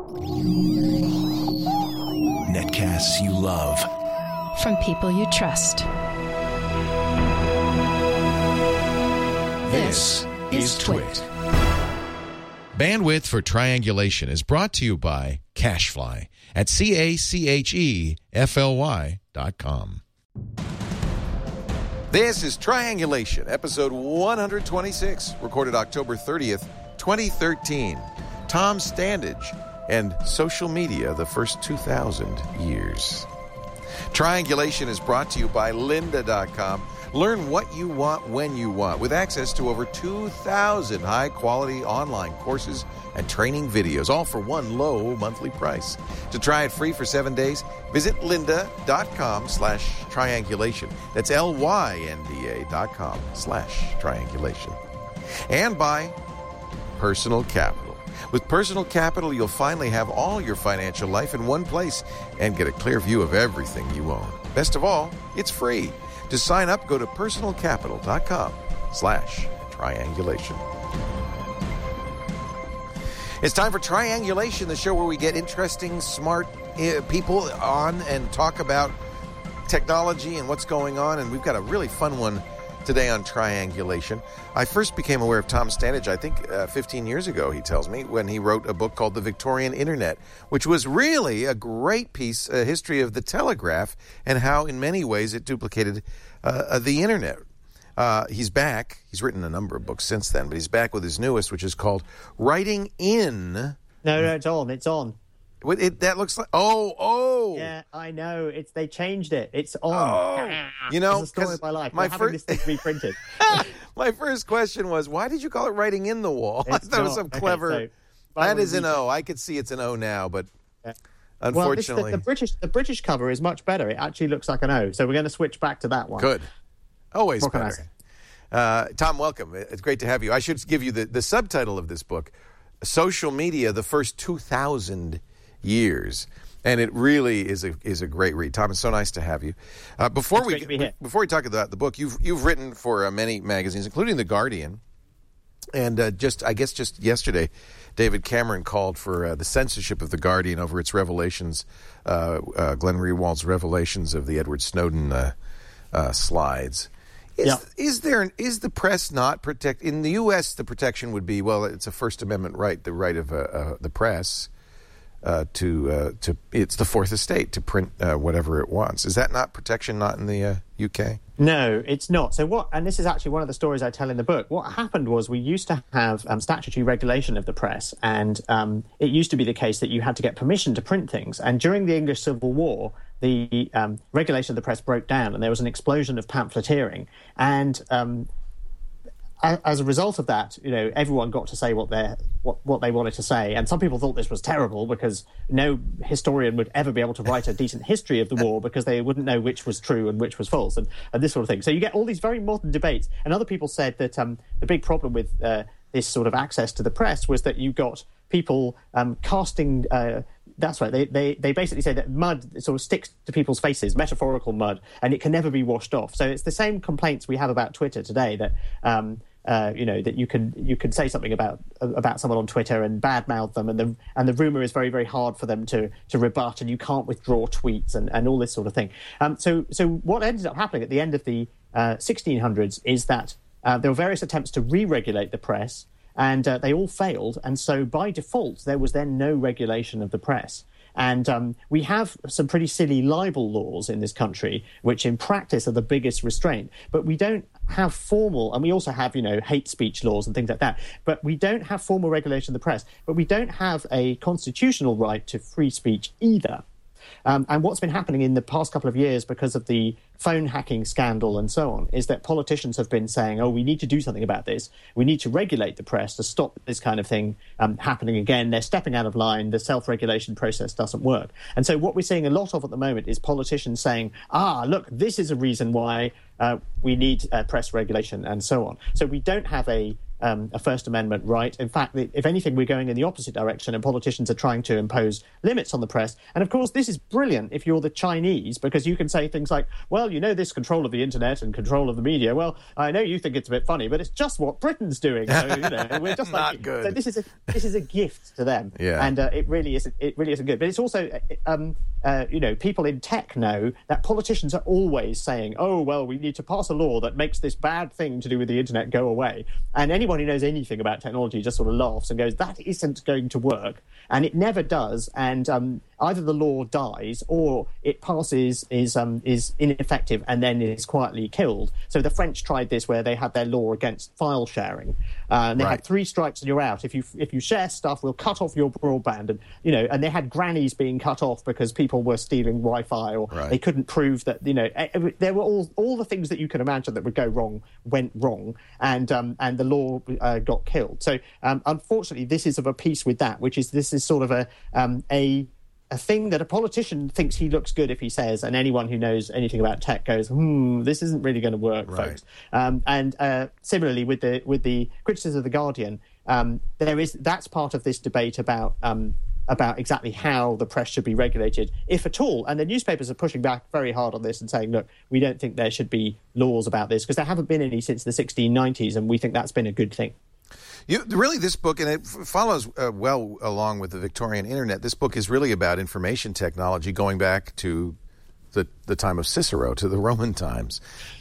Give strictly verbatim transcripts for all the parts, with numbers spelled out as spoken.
Netcasts you love. From people you trust. This is Twit. Bandwidth for Triangulation is brought to you by Cachefly at C A C H E F L Y dot com. This is Triangulation, episode one twenty-six, recorded October thirtieth, twenty thirteen. Tom Standage and social media the first two thousand years. Triangulation is brought to you by lynda dot com. Learn what you want when you want with access to over two thousand high-quality online courses and training videos, all for one low monthly price. To try it free for seven days, visit lynda dot com slash triangulation. That's L Y N D A dot com slash triangulation. And by Personal Capital. With Personal Capital, you'll finally have all your financial life in one place and get a clear view of everything you own. Best of all, it's free. To sign up, go to personal capital dot com slash triangulation. It's time for Triangulation, the show where we get interesting, smart uh, people on and talk about technology and what's going on. And we've got a really fun one today on Triangulation. I first became aware of Tom Standage, I think, uh, fifteen years ago, he tells me, when he wrote a book called The Victorian Internet, which was really a great piece, a history of the telegraph and how, in many ways, it duplicated uh, the Internet. Uh, he's back. He's written a number of books since then, but he's back with his newest, which is called Writing In. No, no, it's on. It's on. It, it, that looks like... Oh, oh! Yeah, I know. It's They changed it. It's on. Oh, you know, it's the story of my life. My We're having first... this thing reprinted. My first question was, why did you call it Writing in the Wall? It's I thought it was some not. clever... Okay, so, that is an O. I could see it's an O now, but yeah. unfortunately... Well, this, the, the British the British cover is much better. It actually looks like an O. So we're going to switch back to that one. Good. Always what better. Uh, Tom, welcome. It's great to have you. I should give you the, the subtitle of this book, Social Media, the First two thousand Years. And it really is a is a great read. Tom, it's so nice to have you. Uh, before it's we great to be here. Before we talk about the book, you've you've written for uh, many magazines, including The Guardian. And uh, just I guess just yesterday, David Cameron called for uh, the censorship of The Guardian over its revelations, uh, uh, Glenn Rewald's revelations of the Edward Snowden uh, uh, slides. Is, yeah. is there is the press not protect in the U S? The protection would be, well, it's a First Amendment right, the right of uh, uh, the press uh, to uh, to it's the Fourth Estate to print uh, whatever it wants. Is that not protection? Not in the uh, U K? No, it's not. So what? And this is actually one of the stories I tell in the book. What happened was we used to have um, statutory regulation of the press, and um, it used to be the case that you had to get permission to print things. And during the English Civil War, the um, regulation of the press broke down, and there was an explosion of pamphleteering. And um, as a result of that, you know, everyone got to say what they what, what they wanted to say. And some people thought this was terrible because no historian would ever be able to write a decent history of the war because they wouldn't know which was true and which was false, and, and this sort of thing. So you get all these very modern debates. And other people said that um, the big problem with uh, this sort of access to the press was that you got people um, casting... Uh, That's right. They, they they basically say that mud sort of sticks to people's faces, metaphorical mud, and it can never be washed off. So it's the same complaints we have about Twitter today, that um, uh, you know that you can you can say something about about someone on Twitter and badmouth them, and the and the rumor is very very hard for them to to rebut, and you can't withdraw tweets and, and all this sort of thing. Um, so so what ended up happening at the end of the uh, sixteen hundreds is that uh, there were various attempts to re-regulate the press. And uh, they all failed. And so by default, there was then no regulation of the press. And um, we have some pretty silly libel laws in this country, which in practice are the biggest restraint. But we don't have formal, and we also have, you know, hate speech laws and things like that. But we don't have formal regulation of the press. But we don't have a constitutional right to free speech either. Um, and what's been happening in the past couple of years because of the phone hacking scandal and so on is that politicians have been saying, oh, we need to do something about this. We need to regulate the press to stop this kind of thing um, happening again. They're stepping out of line. The self-regulation process doesn't work. And so what we're seeing a lot of at the moment is politicians saying, ah, look, this is a reason why uh, we need uh, press regulation and so on. So we don't have a um, a First Amendment right. In fact, if anything, we're going in the opposite direction, and politicians are trying to impose limits on the press. And of course, this is brilliant if you're the Chinese, because you can say things like, well, you know, this control of the internet and control of the media. Well, I know you think it's a bit funny, but it's just what Britain's doing. So, you know, we're just Not like, good. So this is a this is a gift to them. Yeah. And uh, it really isn't. It really isn't good. But it's also, um, uh, you know, people in tech know that politicians are always saying, oh, well, we need to pass a law that makes this bad thing to do with the internet go away. And anyone who knows anything about technology just sort of laughs and goes, that isn't going to work. And it never does. And um, either the law dies or it passes, is um, is ineffective, and then is quietly killed. So the French tried this where they had their law against file sharing. Uh, and they Right. had three strikes and you're out. If you if you share stuff, we'll cut off your broadband. And, you know, and they had grannies being cut off because people were stealing Wi-Fi, or Right. they couldn't prove that, you know, there were all all the things that you could imagine that would go wrong went wrong, and um, and the law uh, got killed. So um, unfortunately, this is of a piece with that, which is this is sort of a um, a a thing that a politician thinks he looks good if he says, and anyone who knows anything about tech goes, hmm, this isn't really going to work, Right. folks. Um, and uh, similarly with the with the criticism of The Guardian, um, there is that's part of this debate about um, about exactly how the press should be regulated, if at all. And the newspapers are pushing back very hard on this and saying, look, we don't think there should be laws about this, because there haven't been any since the sixteen nineties, and we think that's been a good thing. You, really, this book, and it f- follows uh, well along with the Victorian internet, this book is really about information technology going back to the, the time of Cicero, to the Roman times.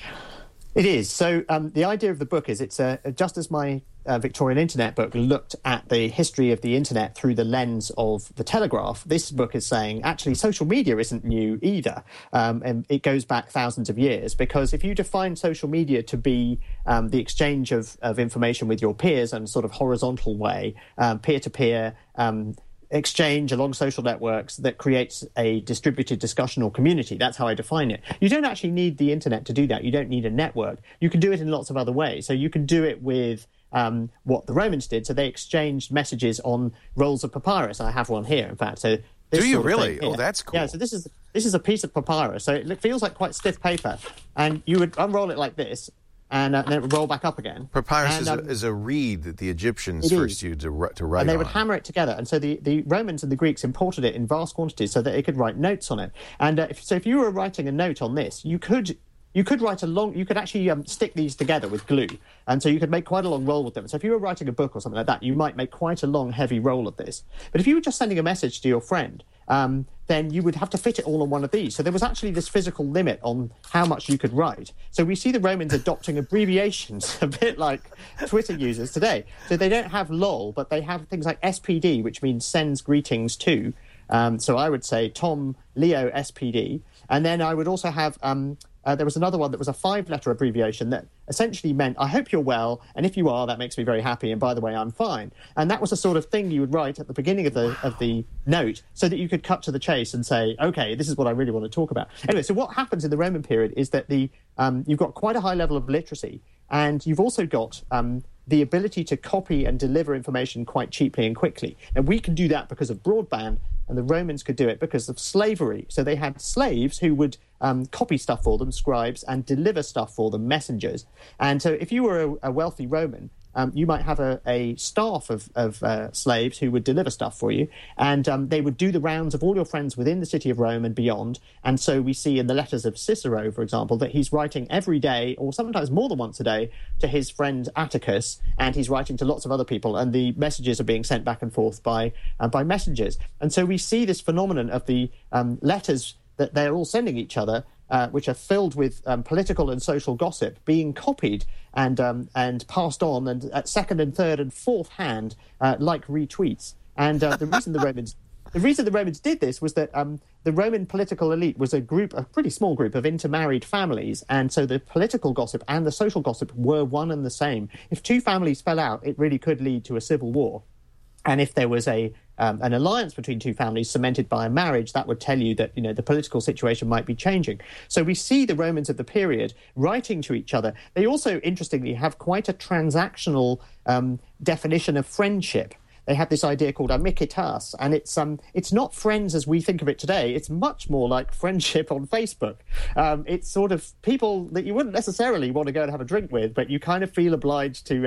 It is. So um, the idea of the book is it's uh, just as my uh, Victorian internet book looked at the history of the internet through the lens of the Telegraph, this book is saying actually social media isn't new either. Um, and it goes back thousands of years, because if you define social media to be um, the exchange of, of information with your peers in a sort of horizontal way, um, peer-to-peer, um, exchange along social networks that creates a distributed discussion or community. That's how I define it. You don't actually need the internet to do that. You don't need a network. You can do it in lots of other ways. So you can do it with um, what the Romans did. So they exchanged messages on rolls of papyrus. I have one here, in fact. So this Do you sort of really? thing here. Oh, that's cool. Yeah, so this is this is a piece of papyrus. So it feels like quite stiff paper. And you would unroll it like this, and, uh, and then it would roll back up again. Papyrus and, is, um, a, is a reed that the Egyptians it first is. used to, ri- to write and they on. would hammer it together. And so the, the Romans and the Greeks imported it in vast quantities so that they could write notes on it. And uh, if, so if you were writing a note on this, you could you could write a long, you could actually um, stick these together with glue. And so you could make quite a long roll with them. So if you were writing a book or something like that, you might make quite a long, heavy roll of this. But if you were just sending a message to your friend, um, then you would have to fit it all on one of these. So there was actually this physical limit on how much you could write. So we see the Romans adopting abbreviations, a bit like Twitter users today. So they don't have LOL, but they have things like S P D, which means sends greetings to. Um, so I would say Tom Leo S P D. And then I would also have... Um, Uh, there was another one that was a five-letter abbreviation that essentially meant, I hope you're well, and if you are, that makes me very happy, and by the way, I'm fine. And that was the sort of thing you would write at the beginning of the of the note so that you could cut to the chase and say, OK, this is what I really want to talk about. Anyway, so what happens in the Roman period is that the um, you've got quite a high level of literacy, and you've also got... Um, the ability to copy and deliver information quite cheaply and quickly. And we can do that because of broadband, and the Romans could do it because of slavery. So they had slaves who would um, copy stuff for them, scribes, and deliver stuff for them, messengers. And so if you were a, a wealthy Roman, um, you might have a, a staff of, of uh, slaves who would deliver stuff for you, and um, they would do the rounds of all your friends within the city of Rome and beyond. And so we see in the letters of Cicero, for example, that he's writing every day, or sometimes more than once a day, to his friend Atticus, and he's writing to lots of other people, and the messages are being sent back and forth by uh, by messengers. And so we see this phenomenon of the um, letters that they're all sending each other, uh, which are filled with um, political and social gossip, being copied and um, and passed on, and at second and third and fourth hand, uh, like retweets. And uh, the reason the Romans the reason the Romans did this was that um, the Roman political elite was a group, a pretty small group of intermarried families, and so the political gossip and the social gossip were one and the same. If two families fell out, it really could lead to a civil war. And if there was a um, an alliance between two families cemented by a marriage, that would tell you that, you know, the political situation might be changing. So we see the Romans of the period writing to each other. They also, interestingly, have quite a transactional um, definition of friendship. They have this idea called amicitas, and it's um it's not friends as we think of it today. It's much more like friendship on Facebook. Um, it's sort of people that you wouldn't necessarily want to go and have a drink with, but you kind of feel obliged to uh,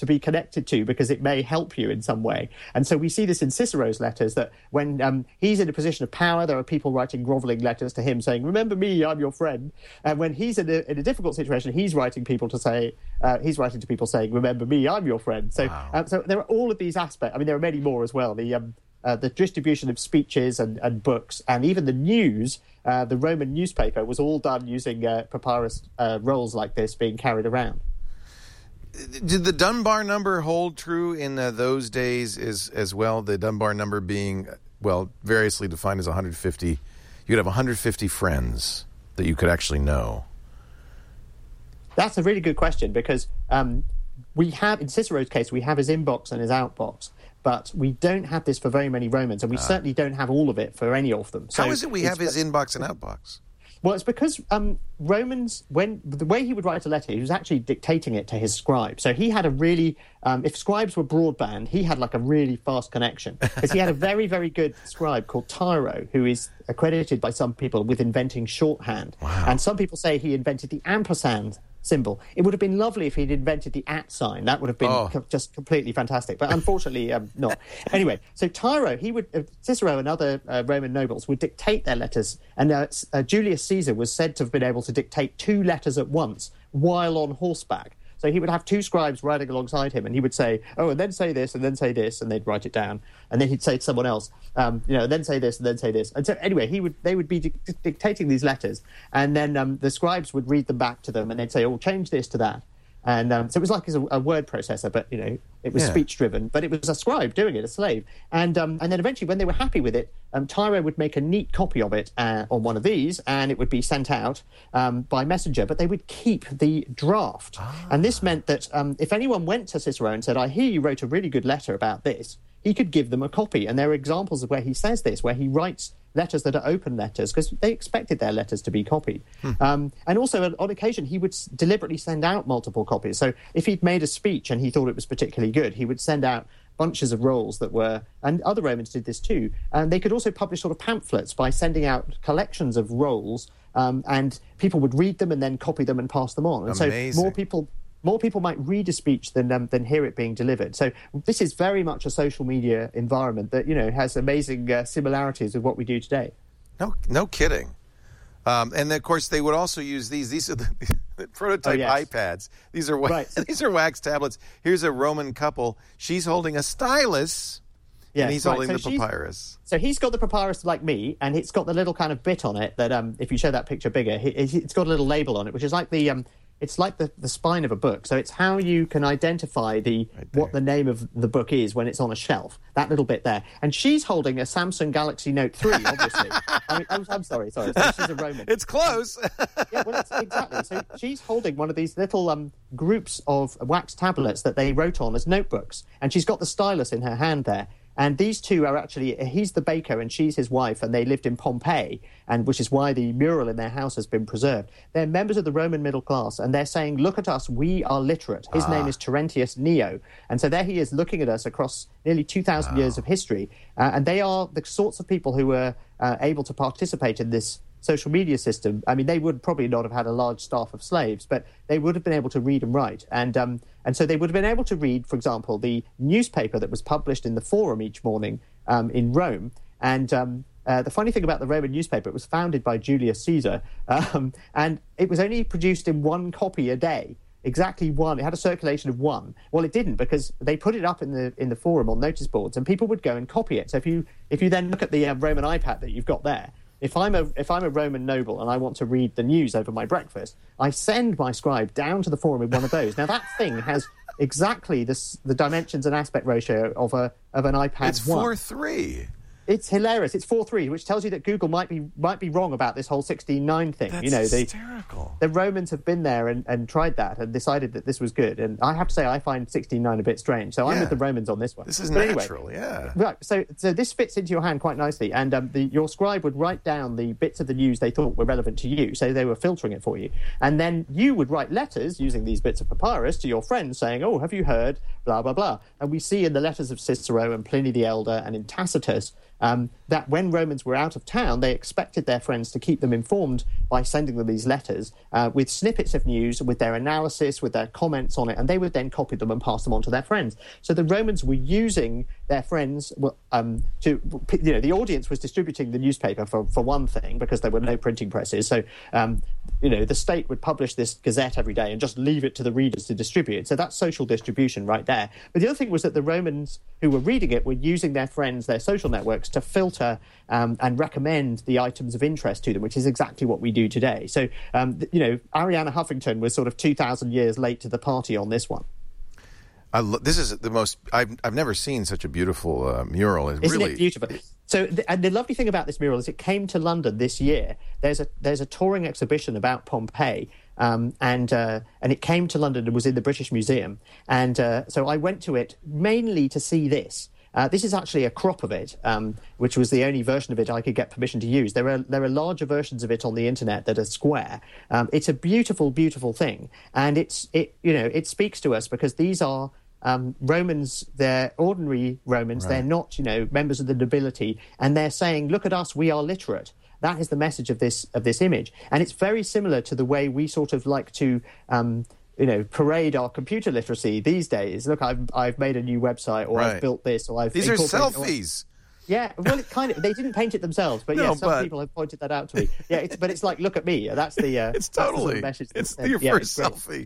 to be connected to because it may help you in some way. And so we see this in Cicero's letters, that when um, he's in a position of power, there are people writing grovelling letters to him saying, remember me, I'm your friend. And when he's in a, in a difficult situation, he's writing people to say, uh, he's writing to people saying, remember me, I'm your friend. So, wow. um, so there are all of these aspects. I mean, there are many more as well. The um, uh, the distribution of speeches and, and books, and even the news, uh, the Roman newspaper was all done using uh, papyrus uh, rolls like this being carried around. Did the Dunbar number hold true in uh, those days as, as well? The Dunbar number being, well, variously defined as one hundred fifty. You'd have one hundred fifty friends that you could actually know. That's a really good question, because um, we have, in Cicero's case, we have his inbox and his outbox, but we don't have this for very many Romans, and we ah. certainly don't have all of it for any of them. So how is it we have his inbox and outbox? Well, it's because um, Romans, when the way he would write a letter, he was actually dictating it to his scribe. So he had a really, um, if scribes were broadband, he had like a really fast connection. Because he had a very, very good scribe called Tyro, who is accredited by some people with inventing shorthand. Wow. And some people say he invented the ampersand symbol. It would have been lovely if he'd invented the at sign. That would have been oh. co- just completely fantastic. But unfortunately, um, not. Anyway, so Tyro, he would uh, Cicero and other uh, Roman nobles would dictate their letters, and uh, uh, Julius Caesar was said to have been able to dictate two letters at once while on horseback. So he would have two scribes riding alongside him, and he would say, oh, and then say this, and then say this, and they'd write it down. And then he'd say to someone else, um, you know, and then say this, and then say this. And so anyway, he would they would be di- dictating these letters, and then um, the scribes would read them back to them, and they'd say, oh, change this to that. And um, so it was like a, a word processor, but, you know, it was yeah. speech-driven. But it was a scribe doing it, a slave. And um, and then eventually, when they were happy with it, um, Tyro would make a neat copy of it uh, on one of these, and it would be sent out um, by messenger. But they would keep the draft. Ah. And this meant that um, if anyone went to Cicero and said, I hear you wrote a really good letter about this, he could give them a copy. And there are examples of where he says this, where he writes letters that are open letters, because they expected their letters to be copied. Hmm. Um, and also, on, on occasion, he would s- deliberately send out multiple copies. So if he'd made a speech and he thought it was particularly good, he would send out bunches of rolls that were, and other Romans did this too, and they could also publish sort of pamphlets by sending out collections of rolls, um, and people would read them and then copy them and pass them on. And Amazing. so more people... More people might read a speech than um, than hear it being delivered. So this is very much a social media environment that, you know, has amazing uh, similarities with what we do today. No, no kidding. Um, and of course, they would also use these. These are the, the prototype oh, yes. iPads. These are wax, right. these are wax tablets. Here's a Roman couple. She's holding a stylus, yes, and he's right. holding so the papyrus. So he's got the papyrus like me, and it's got the little kind of bit on it that, um, if you show that picture bigger, it's got a little label on it, which is like the um, it's like the, the spine of a book. So it's how you can identify the right what the name of the book is when it's on a shelf. That little bit there. And she's holding a Samsung Galaxy Note three, obviously. I mean, I'm, I'm sorry, sorry. So she's a Roman. It's close. yeah, well, it's, exactly. So she's holding one of these little um, groups of wax tablets that they wrote on as notebooks. And she's got the stylus in her hand there. And these two are actually, he's the baker and she's his wife, and they lived in Pompeii, and which is why the mural in their house has been preserved. They're members of the Roman middle class, and they're saying, look at us, we are literate. His ah. name is Terentius Neo. And so there he is looking at us across nearly two thousand wow. years of history. Uh, and they are the sorts of people who were uh, able to participate in this social media system. I mean, they would probably not have had a large staff of slaves, but they would have been able to read and write. And um, and so they would have been able to read, for example, the newspaper that was published in the Forum each morning um, in Rome. And um, uh, the funny thing about the Roman newspaper, it was founded by Julius Caesar, um, and it was only produced in one copy a day. Exactly one. It had a circulation of one. Well, it didn't, because they put it up in the in the Forum on notice boards, and people would go and copy it. So if you if you then look at the uh, Roman iPad that you've got there, If I'm a if I'm a Roman noble and I want to read the news over my breakfast, I send my scribe down to the Forum in one of those. Now that thing has exactly this, the dimensions and aspect ratio of a of an iPad. It's four three. It's hilarious. It's four three, which tells you that Google might be might be wrong about this whole sixteen nine thing. That's you know, hysterical. The, the Romans have been there and, and tried that and decided that this was good. And I have to say, I find sixteen nine a bit strange. So yeah. I'm with the Romans on this one. This is but natural, anyway, yeah. Right. So so this fits into your hand quite nicely. And um, the, your scribe would write down the bits of the news they thought were relevant to you. So they were filtering it for you. And then you would write letters using these bits of papyrus to your friends saying, oh, have you heard, blah, blah, blah. And we see in the letters of Cicero and Pliny the Elder and in Tacitus, Um, that when Romans were out of town, they expected their friends to keep them informed by sending them these letters uh, with snippets of news, with their analysis, with their comments on it, and they would then copy them and pass them on to their friends. So the Romans were using their friends um, to, you know, the audience was distributing the newspaper for, for one thing, because there were no printing presses. So, um, you know, the state would publish this gazette every day and just leave it to the readers to distribute. So that's social distribution right there. But the other thing was that the Romans who were reading it were using their friends, their social networks, to filter um, and recommend the items of interest to them, which is exactly what we do today. So, um, you know, Arianna Huffington was sort of two thousand years late to the party on this one. I lo- this is the most, I've, I've never seen such a beautiful uh, mural. It Isn't really... it beautiful? So, the, and the lovely thing about this mural is it came to London this year. There's a there's a touring exhibition about Pompeii, um, and uh, and it came to London and was in the British Museum. And uh, so I went to it mainly to see this. Uh, this is actually a crop of it, um, which was the only version of it I could get permission to use. There are there are larger versions of it on the internet that are square. Um, it's a beautiful, beautiful thing, and it's it you know it speaks to us because these are. Um, Romans, they're ordinary Romans. Right. They're not, you know, members of the nobility, and they're saying, "Look at us, we are literate." That is the message of this of this image, and it's very similar to the way we sort of like to, um, you know, parade our computer literacy these days. Look, I've I've made a new website, or right. I've built this, or I've these are selfies. Or, yeah, well, it kind of they didn't paint it themselves, but no, yeah, some but... people have pointed that out to me. Yeah, it's, but it's like, look at me. That's the uh, it's totally that's the sort of message. It's that, uh, your yeah, first it's selfie.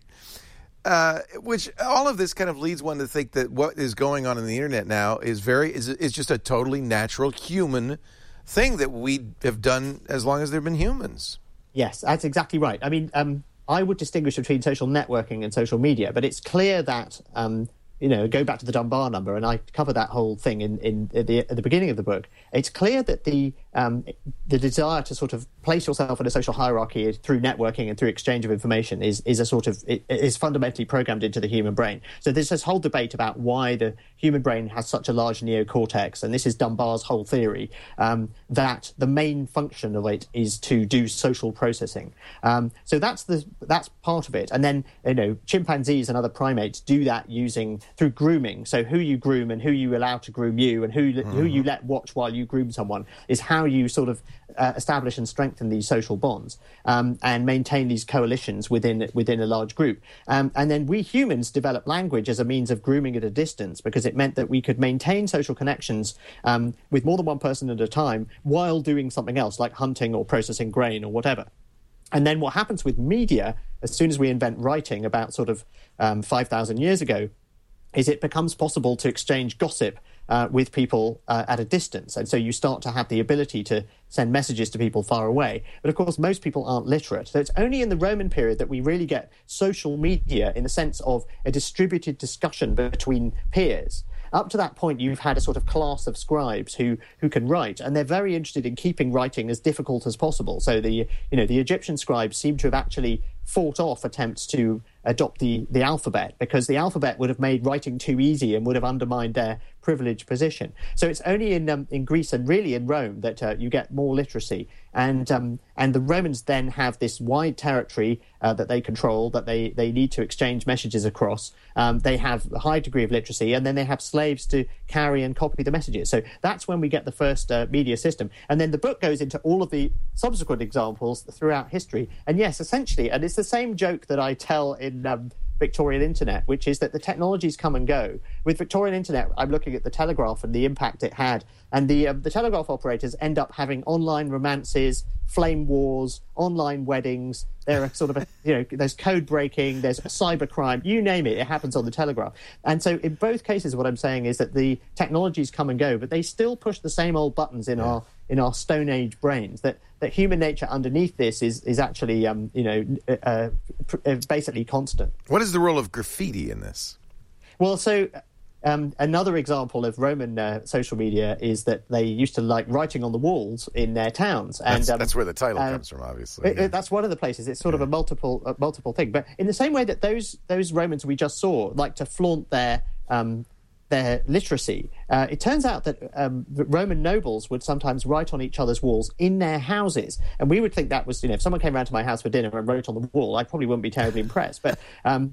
Uh, which all of this kind of leads one to think that what is going on in the internet now is very is is just a totally natural human thing that we have done as long as there have been humans. Yes, that's exactly right. I mean, um, I would distinguish between social networking and social media, but it's clear that um, you know, go back to the Dunbar number, and I cover that whole thing in, in at, the, at the beginning of the book. It's clear that the um, the desire to sort of place yourself in a social hierarchy through networking and through exchange of information is is a sort of it, is fundamentally programmed into the human brain. So there's this whole debate about why the human brain has such a large neocortex, and this is Dunbar's whole theory, um, that the main function of it is to do social processing. Um, so that's the that's part of it, and then you know chimpanzees and other primates do that using through grooming. So who you groom and who you allow to groom you, and who mm-hmm. who you let watch while you groom someone, is how you sort of uh, establish and strengthen these social bonds um, and maintain these coalitions within within a large group. Um, and then we humans developed language as a means of grooming at a distance, because it meant that we could maintain social connections um, with more than one person at a time while doing something else, like hunting or processing grain or whatever. And then what happens with media, as soon as we invent writing about sort of um, five thousand years ago, is it becomes possible to exchange gossip uh, with people uh, at a distance. And so you start to have the ability to send messages to people far away. But of course, most people aren't literate. So it's only in the Roman period that we really get social media in the sense of a distributed discussion between peers. Up to that point, you've had a sort of class of scribes who who can write, and they're very interested in keeping writing as difficult as possible. So the you know the Egyptian scribes seem to have actually fought off attempts to adopt the, the alphabet, because the alphabet would have made writing too easy and would have undermined their privileged position. So it's only in um, in Greece and really in Rome that uh, you get more literacy. And um, and the Romans then have this wide territory uh, that they control, that they, they need to exchange messages across. Um, they have a high degree of literacy, and then they have slaves to carry and copy the messages. So that's when we get the first uh, media system. And then the book goes into all of the subsequent examples throughout history. And yes, essentially, and it's the same joke that I tell in um, Victorian Internet, which is that the technologies come and go. With Victorian Internet, I'm looking at the telegraph and the impact it had. And the um, the telegraph operators end up having online romances, flame wars, online weddings. There are sort of, a, you know, there's code breaking, there's cybercrime, you name it, it happens on the telegraph. And so in both cases, what I'm saying is that the technologies come and go, but they still push the same old buttons in yeah. our in our Stone Age brains. That that human nature underneath this is is actually, um, you know, uh, uh, basically constant. What is the role of graffiti in this? Well, so. Um, another example of Roman uh, social media is that they used to like writing on the walls in their towns, and that's, um, that's where the title uh, comes from, obviously. It, yeah. it, that's one of the places. It's sort yeah. of a multiple uh, multiple thing. But in the same way that those those Romans we just saw like to flaunt their um, their literacy, uh, it turns out that um, the Roman nobles would sometimes write on each other's walls in their houses, and we would think that was, you know, if someone came around to my house for dinner and wrote on the wall, I probably wouldn't be terribly impressed. But um,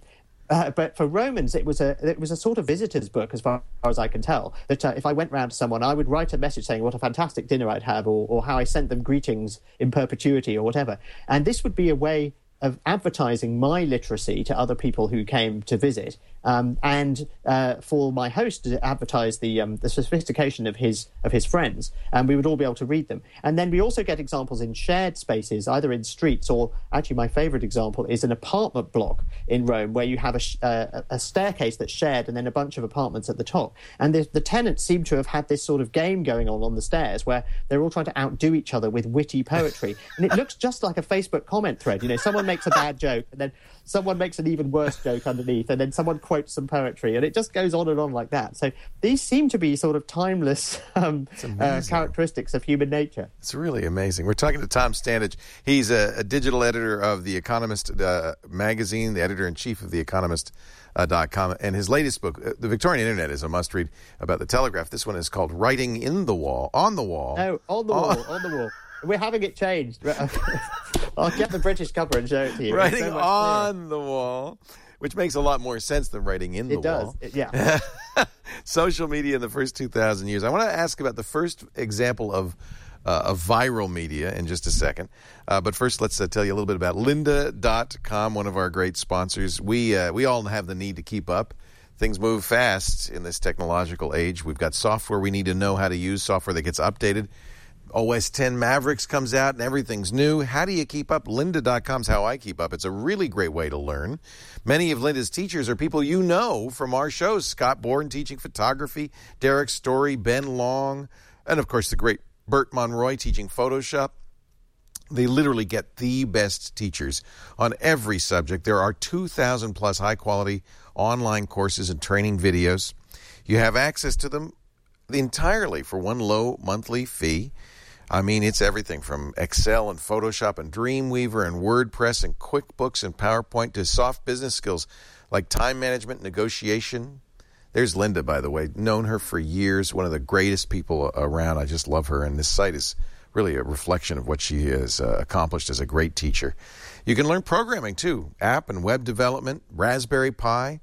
Uh, but for Romans, it was a it was a sort of visitor's book, as far as I can tell. That uh, if I went round to someone, I would write a message saying what a fantastic dinner I'd have, or, or how I sent them greetings in perpetuity, or whatever. And this would be a way of advertising my literacy to other people who came to visit, um, and uh, for my host to advertise the um, the sophistication of his of his friends, and we would all be able to read them. And then we also get examples in shared spaces, either in streets or, actually, my favourite example is an apartment block in Rome where you have a, sh- uh, a staircase that's shared and then a bunch of apartments at the top. And the, the tenants seem to have had this sort of game going on on the stairs where they're all trying to outdo each other with witty poetry, and it looks just like a Facebook comment thread. You know, someone makes a bad joke, and then someone makes an even worse joke underneath, and then someone quotes some poetry, and it just goes on and on like that. So these seem to be sort of timeless um, uh, characteristics of human nature. It's really amazing. We're talking to Tom Standage. He's a, a digital editor of The Economist uh, magazine, the editor-in-chief of The Economist dot com, and his latest book, uh, The Victorian Internet, is a must-read about the Telegraph. This one is called Writing in the Wall, on the Wall. No, on the wall, on the wall. We're having it changed. I'll get the British cover and show it to you. Writing so on the wall, which makes a lot more sense than writing in the it does. wall. It does, yeah. Social media in the first two thousand years. I want to ask about the first example of, uh, of viral media in just a second. Uh, but first, let's uh, tell you a little bit about lynda dot com, one of our great sponsors. We, uh, we all have the need to keep up. Things move fast in this technological age. We've got software we need to know how to use, software that gets updated. O S ten Mavericks comes out and everything's new. How do you keep up? lynda dot com is how I keep up. It's a really great way to learn. Many of Lynda's teachers are people you know from our shows. Scott Bourne teaching photography, Derek Story, Ben Long, and of course the great Bert Monroy teaching Photoshop. They literally get the best teachers on every subject. There are two thousand plus high-quality online courses and training videos. You have access to them entirely for one low monthly fee. I mean, it's everything from Excel and Photoshop and Dreamweaver and WordPress and QuickBooks and PowerPoint to soft business skills like time management, negotiation. There's Lynda, by the way. Known her for years, one of the greatest people around. I just love her, and this site is really a reflection of what she has uh, accomplished as a great teacher. You can learn programming, too, app and web development, Raspberry Pi.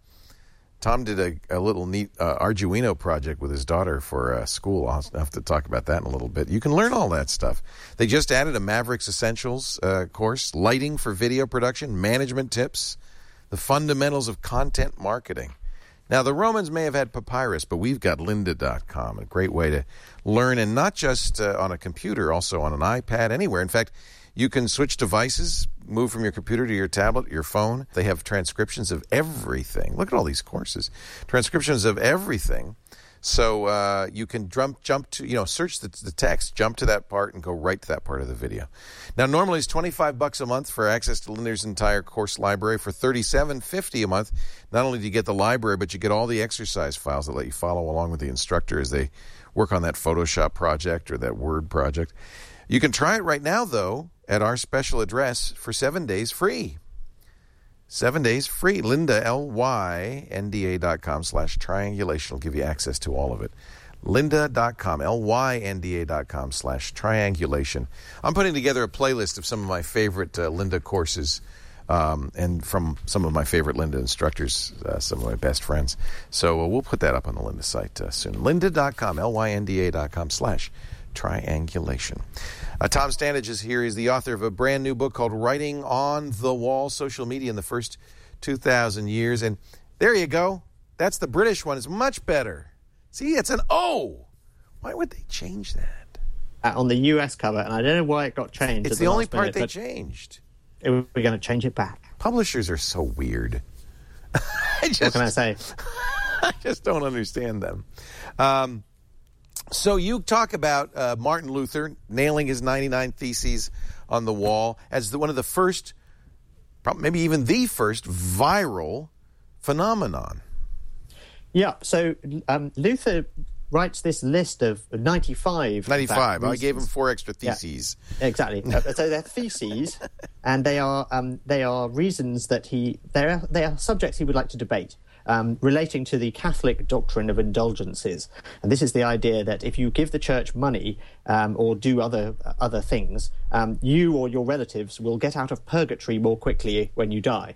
Tom did a, a little neat uh, Arduino project with his daughter for uh, school. I'll have to talk about that in a little bit. You can learn all that stuff. They just added a Mavericks Essentials uh, course, lighting for video production, management tips, the fundamentals of content marketing. Now, the Romans may have had papyrus, but we've got lynda dot com, a great way to learn, and not just uh, on a computer, also on an iPad, anywhere. In fact, you can switch devices, move from your computer to your tablet, your phone. They have transcriptions of everything. Look at all these courses. Transcriptions of everything. So uh, you can jump, jump to, you know, search the, the text, jump to that part, and go right to that part of the video. Now, normally it's twenty-five bucks a month for access to Lynda's entire course library. For thirty-seven fifty a month, not only do you get the library, but you get all the exercise files that let you follow along with the instructor as they work on that Photoshop project or that Word project. You can try it right now, though, at our special address for seven days free. Seven days free. Lynda, L Y N D A dot com slash triangulation will give you access to all of it. Lynda dot com, L Y N D A dot com slash triangulation. I'm putting together a playlist of some of my favorite uh, Lynda courses um, and from some of my favorite Lynda instructors, uh, some of my best friends. So uh, we'll put that up on the Lynda site uh, soon. Lynda dot com, L Y N D A dot com slash triangulation. Uh, Tom Standage is here. He's the author of a brand new book called Writing on the Wall, Social Media in the First two thousand Years. And there you go. That's the British one. It's much better. See, it's an O. Why would they change that? Uh, on the U S cover, and I don't know why it got changed. It's the, the only part minute, they changed. It, we're going to change it back. Publishers are so weird. I just, what can I say? I just don't understand them. Um, So you talk about uh, Martin Luther nailing his ninety-nine Theses on the wall as the, one of the first, probably maybe even the first viral phenomenon. Yeah, so um, Luther writes this list of ninety-five. ninety-five. I gave him four extra theses. Yeah, exactly. So they're theses, and they are um, they are reasons that he they are they are subjects he would like to debate. Um, relating to the Catholic doctrine of indulgences. And this is the idea that if you give the church money um, or do other other things, um, you or your relatives will get out of purgatory more quickly when you die.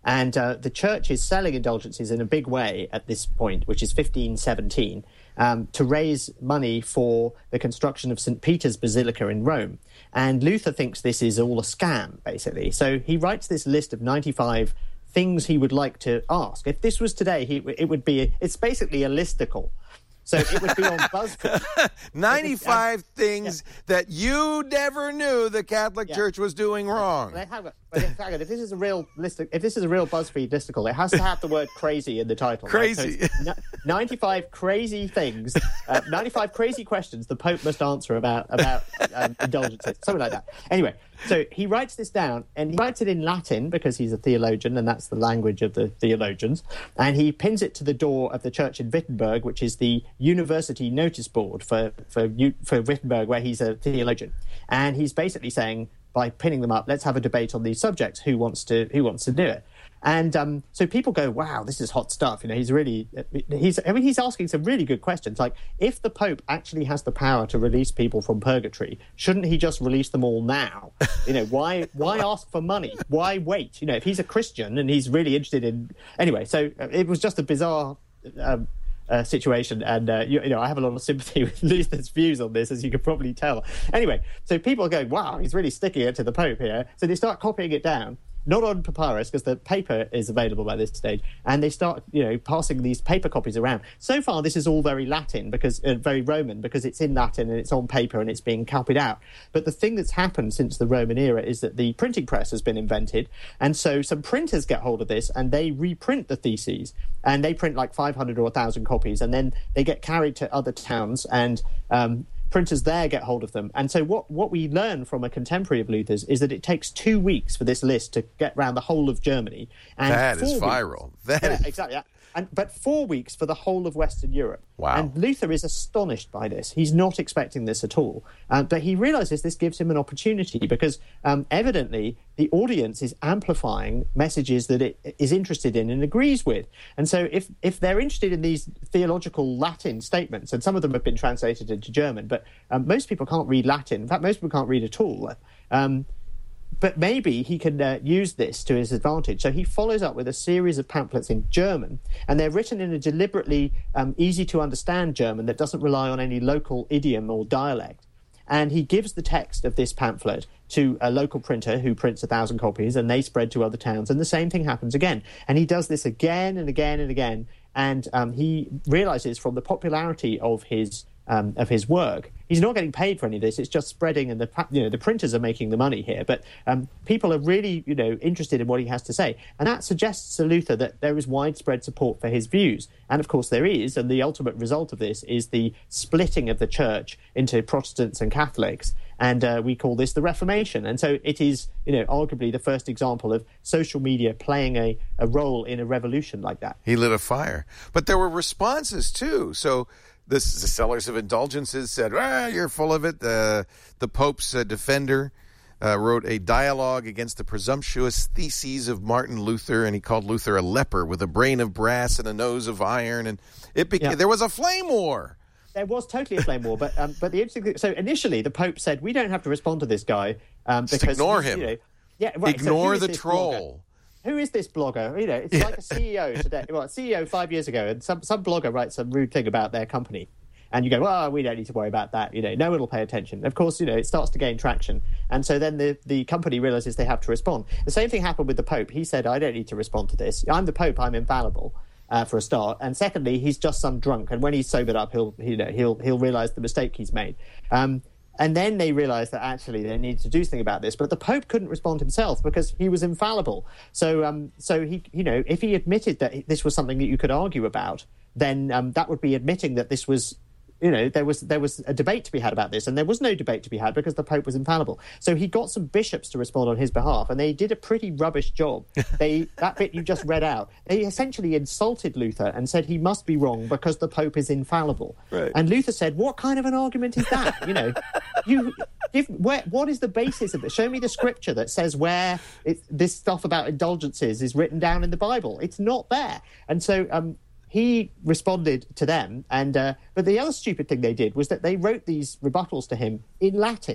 And uh, the church is selling indulgences in a big way at this point, which is fifteen seventeen, um, to raise money for the construction of Saint Peter's Basilica in Rome. And Luther thinks this is all a scam, basically. So he writes this list of ninety-five things he would like to ask. If this was today, he, it would be, it's basically a listicle. So it would be on BuzzFeed. ninety-five um, things yeah. that you never knew the Catholic yeah. Church was doing wrong. But, have, but if, hang on, if this is a real list, if this is a real BuzzFeed listicle, it has to have the word "crazy" in the title. Crazy. Right? So ninety-five crazy things, uh, ninety-five crazy questions the Pope must answer about about um, indulgences, something like that. Anyway, so he writes this down, and he writes it in Latin because he's a theologian, and that's the language of the theologians. And he pins it to the door of the church in Wittenberg, which is the university notice board for for for Wittenberg, where he's a theologian. And he's basically saying, by pinning them up, let's have a debate on these subjects. Who wants to who wants to do it? And um, so people go, wow, this is hot stuff. You know, he's really, he's, I mean, he's asking some really good questions. Like, if the Pope actually has the power to release people from purgatory, shouldn't he just release them all now? You know, why, why ask for money? Why wait? You know, if he's a Christian and he's really interested in, anyway, so it was just a bizarre um, uh, situation. And, uh, you, you know, I have a lot of sympathy with Luther's views on this, as you can probably tell. Anyway, so people are going, wow, he's really sticking it to the Pope here. So they start copying it down. Not on papyrus, because the paper is available by this stage, and they start, you know, passing these paper copies around. So far, this is all very Latin, because uh, very Roman, because it's in Latin and it's on paper and it's being copied out. But the thing that's happened since the Roman era is that the printing press has been invented, and so some printers get hold of this and they reprint the theses, and they print like five hundred or one thousand copies, and then they get carried to other towns, and um, printers there get hold of them. And so what, what we learn from a contemporary of Luther's is that it takes two weeks for this list to get around the whole of Germany. And that is weeks, viral. That yeah, is... exactly. Yeah. And, but four weeks for the whole of Western Europe. Wow. And Luther is astonished by this. He's not expecting this at all. Uh, but he realizes this gives him an opportunity because um, evidently the audience is amplifying messages that it is interested in and agrees with. And so if, if they're interested in these theological Latin statements, and some of them have been translated into German, but um, most people can't read Latin. In fact, most people can't read at all. Um, But maybe he can uh, use this to his advantage. So he follows up with a series of pamphlets in German, and they're written in a deliberately um, easy-to-understand German that doesn't rely on any local idiom or dialect. And he gives the text of this pamphlet to a local printer who prints a thousand copies, and they spread to other towns, and the same thing happens again. And he does this again and again and again, and um, he realizes from the popularity of his Um, of his work. He's not getting paid for any of this. It's just spreading, and the you know the printers are making the money here. But um, people are really you know interested in what he has to say, and that suggests to Luther that there is widespread support for his views. And of course there is, and the ultimate result of this is the splitting of the church into Protestants and Catholics. And uh, we call this the Reformation. And so it is you know arguably the first example of social media playing a, a role in a revolution like that. He lit a fire, but there were responses too. So. This, the sellers of indulgences said, ah, you're full of it. Uh, the Pope's uh, defender uh, wrote a dialogue against the presumptuous theses of Martin Luther, and he called Luther a leper with a brain of brass and a nose of iron. And it beca- yeah. there was a flame war. There was totally a flame war, but um, but the interesting thing, so initially the Pope said, we don't have to respond to this guy um, Just because ignore you him. know, yeah, right, Ignore so the troll. Blogger? Who is this blogger? You know, it's yeah. like a C E O today. Well, a C E O five years ago, and some some blogger writes some rude thing about their company. And you go, well, we don't need to worry about that. You know, no one will pay attention. Of course, you know, it starts to gain traction. And so then the, the company realizes they have to respond. The same thing happened with the Pope. He said, I don't need to respond to this. I'm the Pope. I'm infallible, uh, for a start. And secondly, he's just some drunk. And when he's sobered up, he'll, you know, he'll, he'll realize the mistake he's made. Um, and then they realized that actually they needed to do something about this. But the Pope couldn't respond himself because he was infallible. So, um, so he, you know, if he admitted that this was something that you could argue about, then um, that would be admitting that this was, you know, there was there was a debate to be had about this, and there was no debate to be had because the Pope was infallible. So he got some bishops to respond on his behalf, and they did a pretty rubbish job. They that bit you just read out, they essentially insulted Luther and said he must be wrong because the Pope is infallible. Right. And Luther said, "What kind of an argument is that? You know, you give where what is the basis of it? Show me the scripture that says where it, this stuff about indulgences is written down in the Bible. It's not there." And so. Um, He responded to them, and uh, but the other stupid thing they did was that they wrote these rebuttals to him in Latin.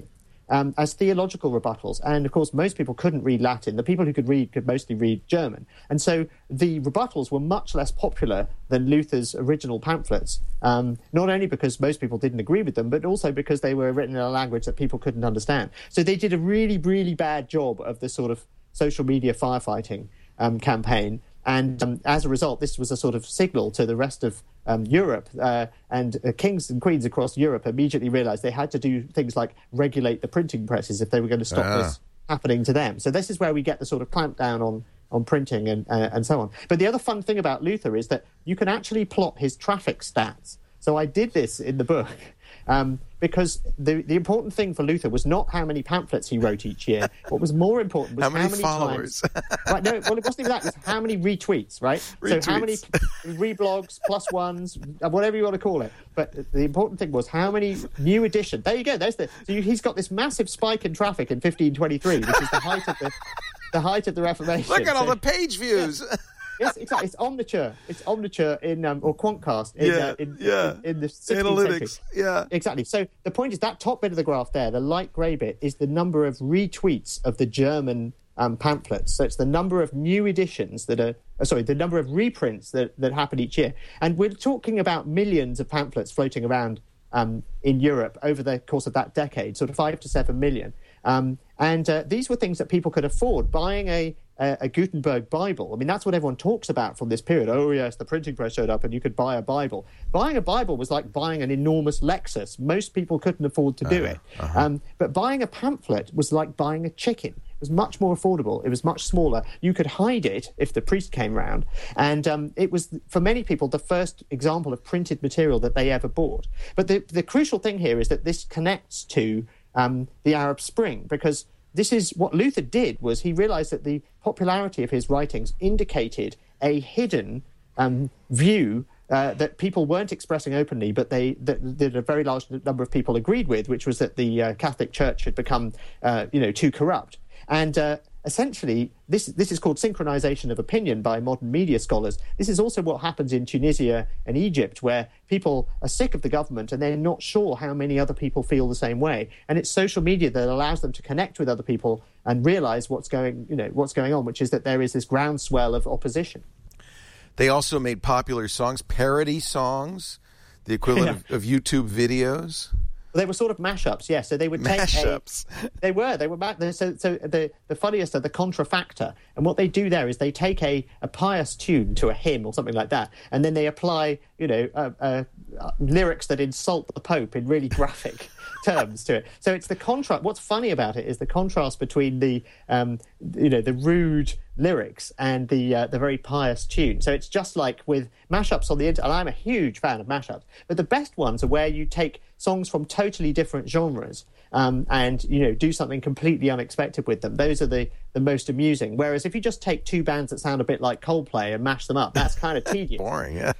um, as theological rebuttals. And, of course, most people couldn't read Latin. The people who could read could mostly read German. And so the rebuttals were much less popular than Luther's original pamphlets, um, not only because most people didn't agree with them, but also because they were written in a language that people couldn't understand. So they did a really, really bad job of the sort of social media firefighting um, campaign. And um, as a result, this was a sort of signal to the rest of um, Europe. Uh, and uh, kings and queens across Europe immediately realized they had to do things like regulate the printing presses if they were going to stop ah. this happening to them. So this is where we get the sort of clampdown on, on printing and, uh, and so on. But the other fun thing about Luther is that you can actually plot his traffic stats. So I did this in the book. Um, because the the important thing for Luther was not how many pamphlets he wrote each year. What was more important was how many, how many followers. times. Right, no, well, it wasn't even that. It was how many retweets, right? Retweets. So how many reblogs, plus ones, whatever you want to call it. But the important thing was how many new editions. There you go. There's the. So you, he's got this massive spike in traffic in fifteen twenty-three, which is the height of the the height of the Reformation. Look at all so, the page views. Yeah. Yes, exactly. It's Omniture. It's Omniture in um, or Quantcast in, yeah, uh, in, yeah. in, in the sixteenth Analytics. century. Yeah, exactly. So the point is that top bit of the graph there, the light grey bit, is the number of retweets of the German um, pamphlets. So it's the number of new editions that are, uh, sorry, the number of reprints that, that happen each year. And we're talking about millions of pamphlets floating around um, in Europe over the course of that decade, sort of five to seven million. Um, and uh, these were things that people could afford. Buying a, a, a Gutenberg Bible, I mean, that's what everyone talks about from this period. Oh, yes, the printing press showed up and you could buy a Bible. Buying a Bible was like buying an enormous Lexus. Most people couldn't afford to do uh-huh, it. Uh-huh. Um, but buying a pamphlet was like buying a chicken. It was much more affordable. It was much smaller. You could hide it if the priest came round. And um, it was, for many people, the first example of printed material that they ever bought. But the, the crucial thing here is that this connects to um, the Arab Spring, because this is what Luther did, was he realized that the popularity of his writings indicated a hidden um, view uh, that people weren't expressing openly, but they that, that a very large number of people agreed with, which was that the uh, Catholic Church had become, uh, you know, too corrupt. And uh, essentially, this this is called synchronization of opinion by modern media scholars. This is also what happens in Tunisia and Egypt, where people are sick of the government and they're not sure how many other people feel the same way. And it's social media that allows them to connect with other people and realize what's going, you know, what's going on, which is that there is this groundswell of opposition. They also made popular songs, parody songs, the equivalent yeah. of, of YouTube videos. They were sort of mashups, yes. So they would take mashups. A, they were, they were. So, so the the funniest are the contrafacta, and what they do there is they take a, a pious tune to a hymn or something like that, and then they apply, you know, uh, uh, uh, lyrics that insult the Pope in really graphic terms to it. So it's the contrast. What's funny about it is the contrast between the, um, you know, the rude lyrics and the uh, the very pious tune. So it's just like with mashups on the internet, and I'm a huge fan of mashups, but the best ones are where you take songs from totally different genres um, and, you know, do something completely unexpected with them. Those are the, the most amusing. Whereas if you just take two bands that sound a bit like Coldplay and mash them up, that's kind of tedious. Boring, yeah.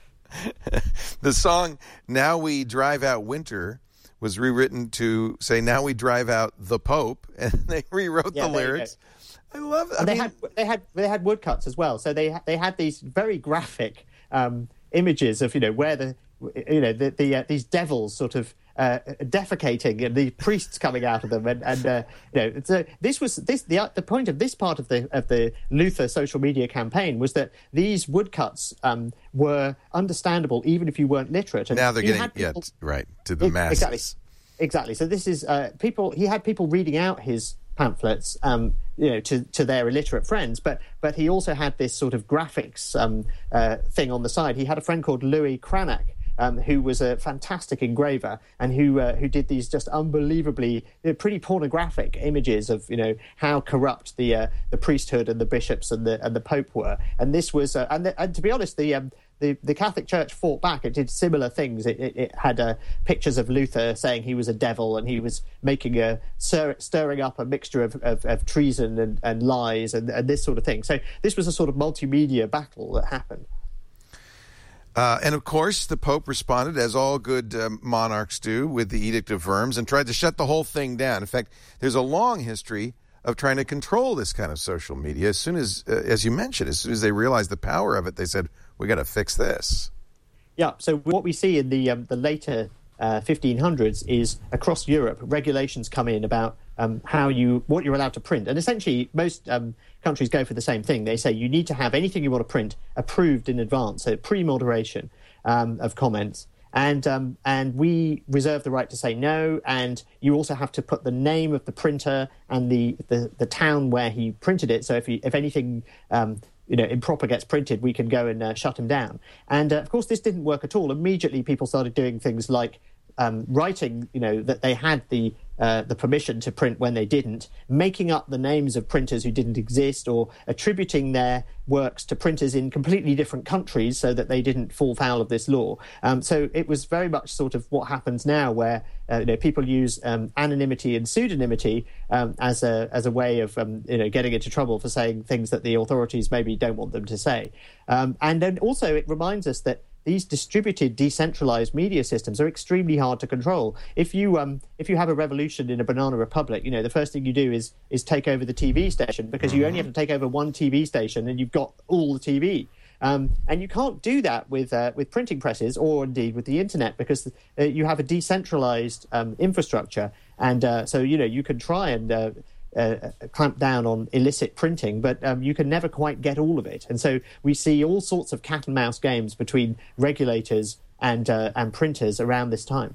The song Now We Drive Out Winter was rewritten to say Now We Drive Out the Pope, and they rewrote yeah, the lyrics. I love it. I and they mean, had they had they had woodcuts as well. So they they had these very graphic um, images of, you know, where the you know the, the uh, these devils sort of uh, defecating and the priests coming out of them, and, and uh, you know, so this was this the the point of this part of the of the Luther social media campaign was that these woodcuts um, were understandable even if you weren't literate. And now they're getting people, yeah, right to the masses. Exactly, exactly. So this is uh, people. He had people reading out his pamphlets, um, you know, to, to their illiterate friends, but but he also had this sort of graphics um, uh, thing on the side. He had a friend called Louis Cranach, um, who was a fantastic engraver and who uh, who did these just unbelievably, you know, pretty pornographic images of, you know, how corrupt the uh, the priesthood and the bishops and the and the Pope were. And this was, uh, and, the, and to be honest, the um, The, the Catholic Church fought back. It did similar things. It, it, it had uh, pictures of Luther saying he was a devil and he was making a stir, stirring up a mixture of, of, of treason and, and lies and, and this sort of thing. So this was a sort of multimedia battle that happened. Uh, and of course, the Pope responded, as all good um, monarchs do, with the Edict of Worms and tried to shut the whole thing down. In fact, there's a long history of trying to control this kind of social media. As soon as, uh, as you mentioned, as soon as they realized the power of it, they said, we got to fix this. Yeah, so what we see in the um, the later uh, fifteen hundreds is across Europe, regulations come in about um, how you what you're allowed to print. And essentially, most um, countries go for the same thing. They say you need to have anything you want to print approved in advance, so pre-moderation um, of comments. And um, and we reserve the right to say no. And you also have to put the name of the printer and the the, the town where he printed it. So if he, if anything um, you know improper gets printed, we can go and uh, shut him down. And uh, of course, this didn't work at all. Immediately, people started doing things like um, writing, you know, that they had the uh, the permission to print when they didn't, making up the names of printers who didn't exist, or attributing their works to printers in completely different countries so that they didn't fall foul of this law. Um, so it was very much sort of what happens now, where uh, you know people use um, anonymity and pseudonymity um, as a as a way of um, you know getting into trouble for saying things that the authorities maybe don't want them to say. Um, and then also it reminds us that these distributed, decentralized media systems are extremely hard to control. If you um, if you have a revolution in a banana republic, you know the first thing you do is is take over the T V station, because you only have to take over one T V station and you've got all the T V. Um, and you can't do that with uh, with printing presses, or indeed with the internet, because uh, you have a decentralized um, infrastructure, and uh, so you know you can try and uh, Uh, clamp down on illicit printing, but um, you can never quite get all of it. And so we see all sorts of cat and mouse games between regulators and uh, and printers around this time.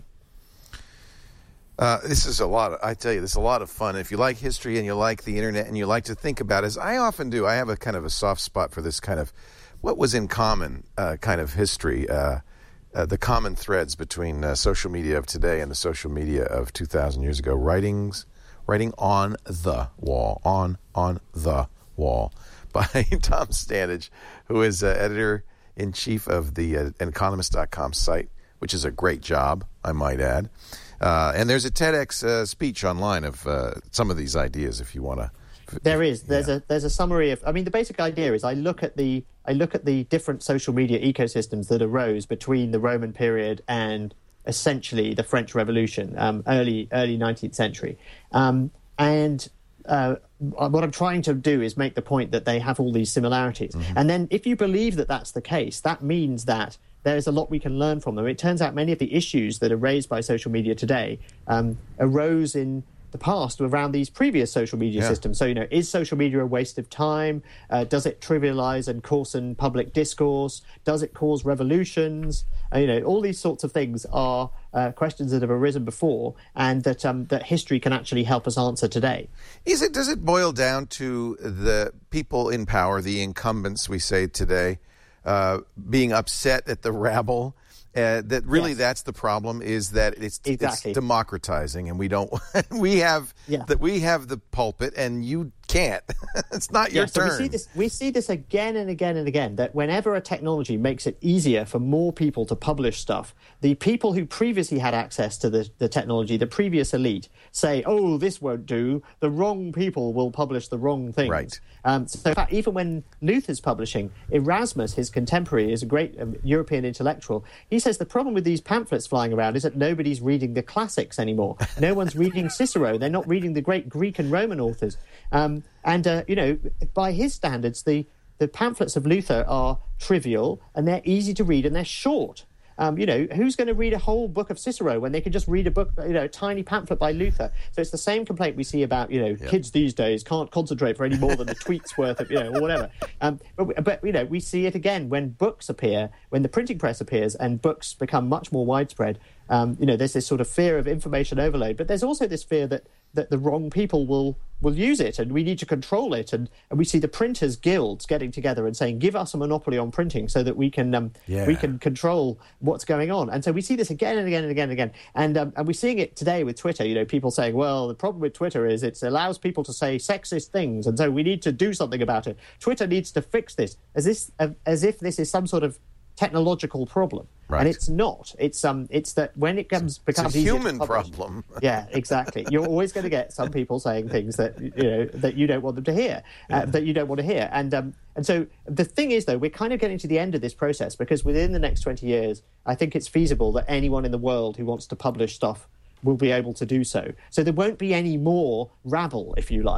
Uh, this is a lot. Of, I tell you, this is a lot of fun. If you like history and you like the internet and you like to think about it, as I often do, I have a kind of a soft spot for this kind of what was in common uh, kind of history, uh, uh, the common threads between uh, social media of today and the social media of two thousand years ago. Writings. Writing on the wall, on, on the wall, by Tom Standage, who is uh, editor-in-chief of the uh, Economist dot com site, which is a great job, I might add. Uh, and there's a TEDx uh, speech online of uh, some of these ideas, if you want to. There is. There's yeah. a there's a summary of. I mean, the basic idea is I look at the I look at the different social media ecosystems that arose between the Roman period and essentially the French Revolution, um, early early nineteenth century. Um, and uh, what I'm trying to do is make the point that they have all these similarities. Mm-hmm. And then if you believe that that's the case, that means that there is a lot we can learn from them. It turns out many of the issues that are raised by social media today um, arose in the past around these previous social media yeah. systems. So, you know, is social media a waste of time? Uh, does it trivialize and coarsen public discourse? Does it cause revolutions? Uh, you know, all these sorts of things are uh, questions that have arisen before, and that um, that history can actually help us answer today. Is it? Does it boil down to the people in power, the incumbents, we say today, uh, being upset at the rabble? Uh, that really yes. that's the problem, is that it's, exactly. it's democratizing, and we don't we have yeah. that we have the pulpit and you can't. It's not your yeah, so turn. We see this we see this again and again and again, that whenever a technology makes it easier for more people to publish stuff, the people who previously had access to the, the technology, the previous elite, say, oh, this won't do, the wrong people will publish the wrong things. Right. Um, so in fact, even when Luther's publishing, Erasmus, his contemporary, is a great um, European intellectual, he says the problem with these pamphlets flying around is that nobody's reading the classics anymore. No one's reading Cicero. They're not reading the great Greek and Roman authors. Um, and, uh, you know, by his standards, the, the pamphlets of Luther are trivial, and they're easy to read, and they're short. Um, you know, who's going to read a whole book of Cicero when they can just read a book, you know, a tiny pamphlet by Luther? So it's the same complaint we see about, you know, yep. kids these days can't concentrate for any more than a tweet's worth of, you know, or whatever. Um, but, but, you know, we see it again when books appear, when the printing press appears and books become much more widespread. Um, you know, there's this sort of fear of information overload, but there's also this fear that that the wrong people will will use it, and we need to control it. And, and we see the printers' guilds getting together and saying, give us a monopoly on printing so that we can um, yeah. we can control what's going on. And so we see this again and again and again and again. And um, and we're seeing it today with Twitter. You know, people saying, well, the problem with Twitter is it allows people to say sexist things, and so we need to do something about it. Twitter needs to fix this, as this as if this is some sort of technological problem. Right. And it's not. It's um. It's that when it comes becomes it's a easier human to publish, problem. Yeah, exactly. You're always going to get some people saying things that you know that you don't want them to hear, uh, yeah. that you don't want to hear. And um. And so the thing is, though, we're kind of getting to the end of this process, because within the next twenty years, I think it's feasible that anyone in the world who wants to publish stuff will be able to do so. So there won't be any more rabble, if you like.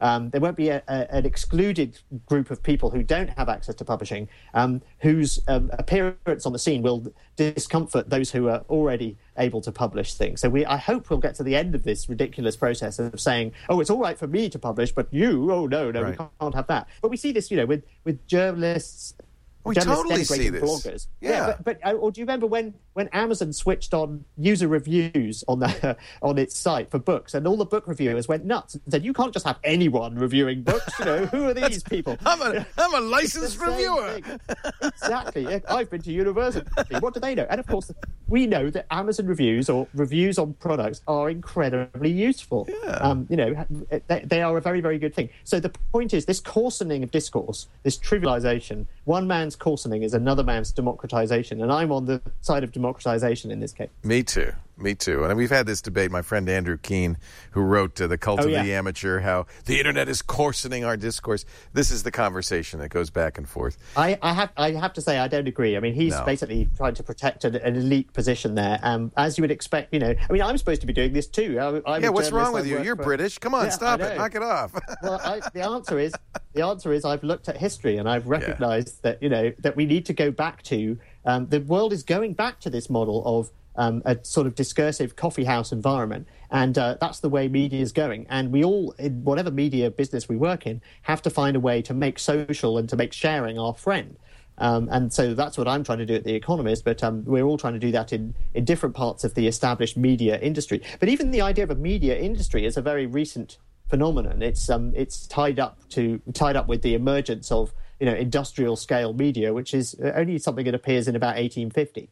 Um, there won't be a, a, an excluded group of people who don't have access to publishing, um, whose um, appearance on the scene will discomfort those who are already able to publish things. So we, I hope we'll get to the end of this ridiculous process of saying, oh, it's all right for me to publish, but you, oh, no, no, right. we can't have that. But we see this, you know, with, with journalists... We totally see this. Bloggers. Yeah. yeah but, but uh, or do you remember when, when Amazon switched on user reviews on the, on its site for books, and all the book reviewers went nuts and said, you can't just have anyone reviewing books. You know, who are these people? I'm a I'm a licensed reviewer. Exactly. Yeah, I've been to university. What do they know? And of course, we know that Amazon reviews or reviews on products are incredibly useful. Yeah. Um, you know, they, they are a very, very good thing. So the point is, this coarsening of discourse, this trivialization, one man's coarsening is another man's democratization, and I'm on the side of democratization in this case. Me too. Me too. And we've had this debate. My friend Andrew Keene, who wrote uh, The Cult oh, of yeah. the Amateur, how the internet is coarsening our discourse. This is the conversation that goes back and forth. I, I have I have to say I don't agree. I mean, he's no. basically trying to protect an, an elite position there. Um, as you would expect, you know, I mean, I'm supposed to be doing this too. I, I'm yeah, a what's wrong with I you? You're for... British. Come on, yeah, stop it. Knock it off. Well, I, the answer is the answer is I've looked at history and I've recognised yeah. that, you know, that we need to go back to um, the world is going back to this model of um, a sort of discursive coffee house environment, and uh, that's the way media is going. And we all, in whatever media business we work in, have to find a way to make social and to make sharing our friend. Um, and so that's what I'm trying to do at The Economist, but um, we're all trying to do that in, in different parts of the established media industry. But even the idea of a media industry is a very recent phenomenon. It's um, it's tied up to tied up with the emergence of, you know, industrial scale media, which is only something that appears in about eighteen fifty.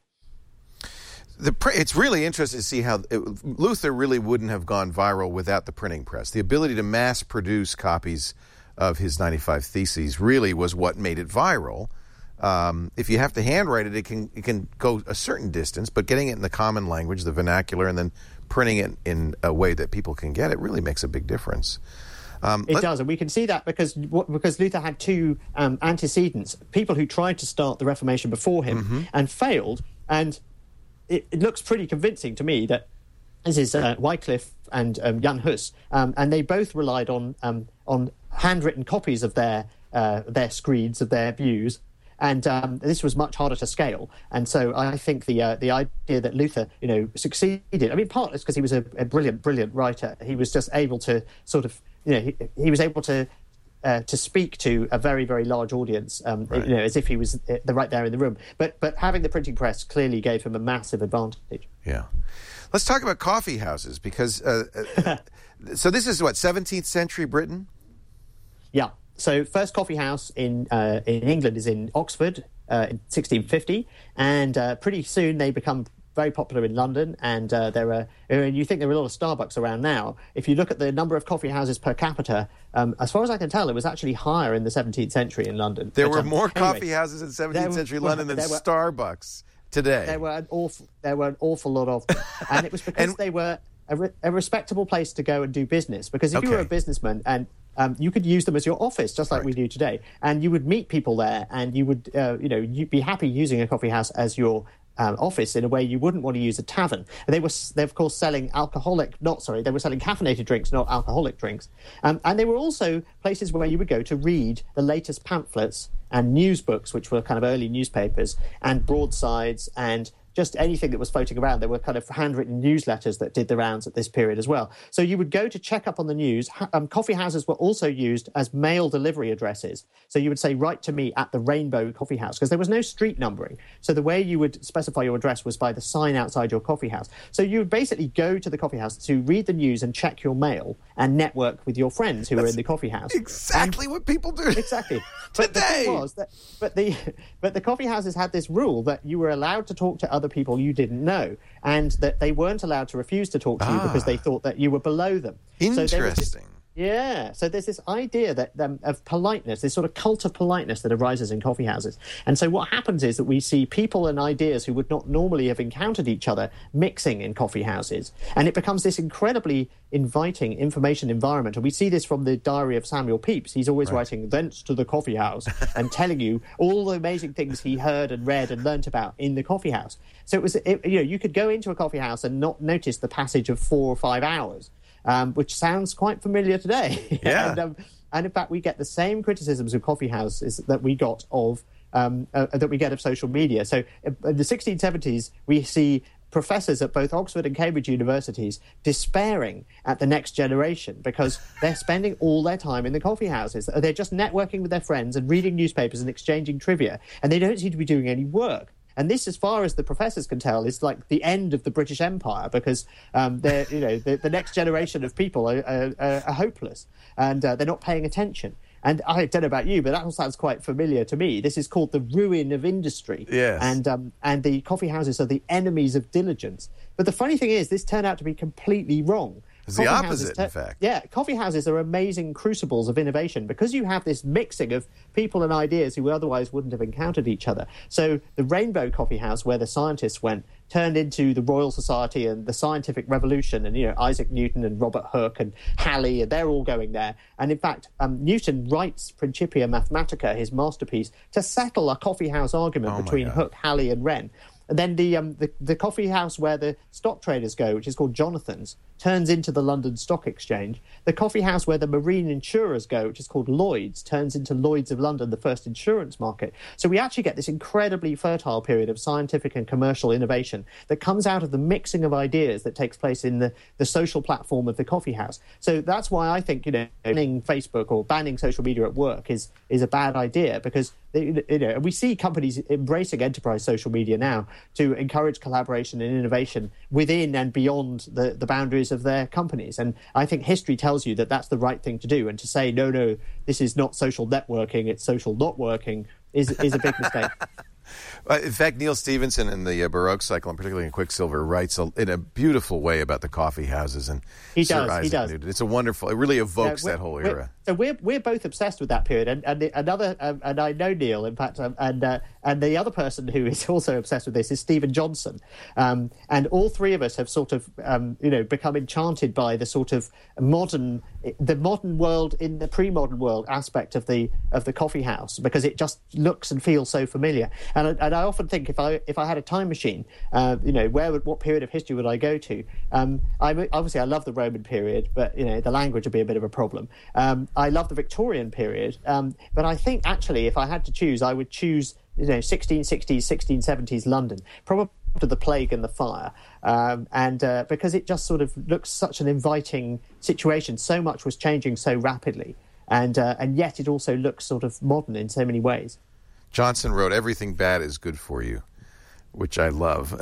The pr- it's really interesting to see how it, Luther really wouldn't have gone viral without the printing press. The ability to mass produce copies of his ninety-five Theses really was what made it viral. Um, if you have to handwrite it, it can it can go a certain distance, but getting it in the common language, the vernacular, and then printing it in a way that people can get it really makes a big difference. Um, it let- does, and we can see that because because Luther had two um, antecedents, people who tried to start the Reformation before him mm-hmm. and failed, and it, it looks pretty convincing to me that this is uh, Wycliffe and um, Jan Hus, um, and they both relied on um, on handwritten copies of their uh, their screeds, of their views. And um, this was much harder to scale. And so I think the uh, the idea that Luther, you know, succeeded, I mean, partly it's because he was a, a brilliant, brilliant writer. He was just able to sort of, you know, he, he was able to uh, to speak to a very, very large audience, um, right. you know, as if he was the right there in the room. But but having the printing press clearly gave him a massive advantage. Yeah. Let's talk about coffee houses, because, uh, uh, so this is what, seventeenth century Britain? Yeah. So first coffee house in uh, in England is in Oxford uh, in sixteen fifty, and uh, pretty soon they become very popular in London. And uh, there are, and you think there are a lot of Starbucks around now. If you look at the number of coffee houses per capita, um, as far as I can tell, it was actually higher in the seventeenth century in London. There but, were um, more anyway, coffee houses in seventeenth century were, London than were, Starbucks today. There were an awful, there were an awful lot of them, and it was because and, they were a, re- a respectable place to go and do business. Because if okay. you were a businessman and Um, you could use them as your office, just like right. we do today, and you would meet people there, and you would, uh, you know, you'd be happy using a coffee house as your um, office in a way you wouldn't want to use a tavern. And they were, they of course, selling alcoholic, not sorry, they were selling caffeinated drinks, not alcoholic drinks, um, and they were also places where you would go to read the latest pamphlets and news books, which were kind of early newspapers, and broadsides and just anything that was floating around. There were kind of handwritten newsletters that did the rounds at this period as well. So you would go to check up on the news. Um, coffee houses were also used as mail delivery addresses. So you would say, write to me at the Rainbow Coffee House, because there was no street numbering. So the way you would specify your address was by the sign outside your coffee house. So you would basically go to the coffee house to read the news and check your mail and network with your friends who That's were in the coffee house. Exactly and, what people do. Exactly. But the thing was that, but the but the coffee houses had this rule that you were allowed to talk to other people you didn't know, and that they weren't allowed to refuse to talk to ah. you because they thought that you were below them. Interesting. So Yeah, so there's this idea that um, of politeness, this sort of cult of politeness that arises in coffee houses. And so what happens is that we see people and ideas who would not normally have encountered each other mixing in coffee houses. And it becomes this incredibly inviting information environment. And we see this from the diary of Samuel Pepys. He's always right. writing thence to the coffee house and telling you all the amazing things he heard and read and learnt about in the coffee house. So it was, it, you know, you could go into a coffee house and not notice the passage of four or five hours. um, which sounds quite familiar today. Yeah. and, um, and in fact, we get the same criticisms of coffee houses that we got of um, uh, that we get of social media. So in the sixteen seventies, we see professors at both Oxford and Cambridge universities despairing at the next generation because they're spending all their time in the coffee houses. They're just networking with their friends and reading newspapers and exchanging trivia, and they don't seem to be doing any work. And this, as far as the professors can tell, is like the end of the British Empire because um, they're, you know, the, the next generation of people are, are, are hopeless and uh, they're not paying attention. And I don't know about you, but that all sounds quite familiar to me. This is called the ruin of industry. Yes. And um, and the coffee houses are the enemies of diligence. But the funny thing is, this turned out to be completely wrong. It's the Coffee opposite, tur- in fact. Yeah, coffee houses are amazing crucibles of innovation because you have this mixing of people and ideas who otherwise wouldn't have encountered each other. So the Rainbow Coffee House, where the scientists went, turned into the Royal Society and the Scientific Revolution, and you know Isaac Newton and Robert Hooke and Halley, and they're all going there. And in fact, um, Newton writes Principia Mathematica, his masterpiece, to settle a coffee house argument Oh, between God. Hooke, Halley, and Wren. And then the, um, the the coffee house where the stock traders go, which is called Jonathan's, turns into the London Stock Exchange. The coffee house where the marine insurers go, which is called Lloyd's, turns into Lloyd's of London, the first insurance market. So we actually get this incredibly fertile period of scientific and commercial innovation that comes out of the mixing of ideas that takes place in the, the social platform of the coffee house. So that's why I think, you know, banning Facebook or banning social media at work is is a bad idea because, you know, we see companies embracing enterprise social media now to encourage collaboration and innovation within and beyond the, the boundaries of their companies. And I think history tells you that that's the right thing to do. And to say, no, no, this is not social networking, it's social not working, is, is a big mistake. Uh, in fact, Neil Stevenson in the uh, Baroque cycle, and particularly in Quicksilver, writes a, in a beautiful way about the coffee houses and he Sir does, Isaac he does. Newton. It's a wonderful. It really evokes Yeah, that whole we're- era. So we're we're both obsessed with that period, and and the, another um, and I know Neil, in fact, um, and uh, and the other person who is also obsessed with this is Stephen Johnson, um, and all three of us have sort of um, you know become enchanted by the sort of modern the modern world in the pre-modern world aspect of the of the coffee house because it just looks and feels so familiar. And I, and I often think if I if I had a time machine, uh, you know, where would what period of history would I go to? Um, I obviously I love the Roman period, but you know the language would be a bit of a problem. Um, I love the Victorian period, um, but I think actually if I had to choose, I would choose you know sixteen sixties, sixteen seventies London, probably after the plague and the fire, um, and uh, because it just sort of looks such an inviting situation. So much was changing so rapidly, and uh, and yet it also looks sort of modern in so many ways. Johnson wrote, "Everything bad is good for you," which I love.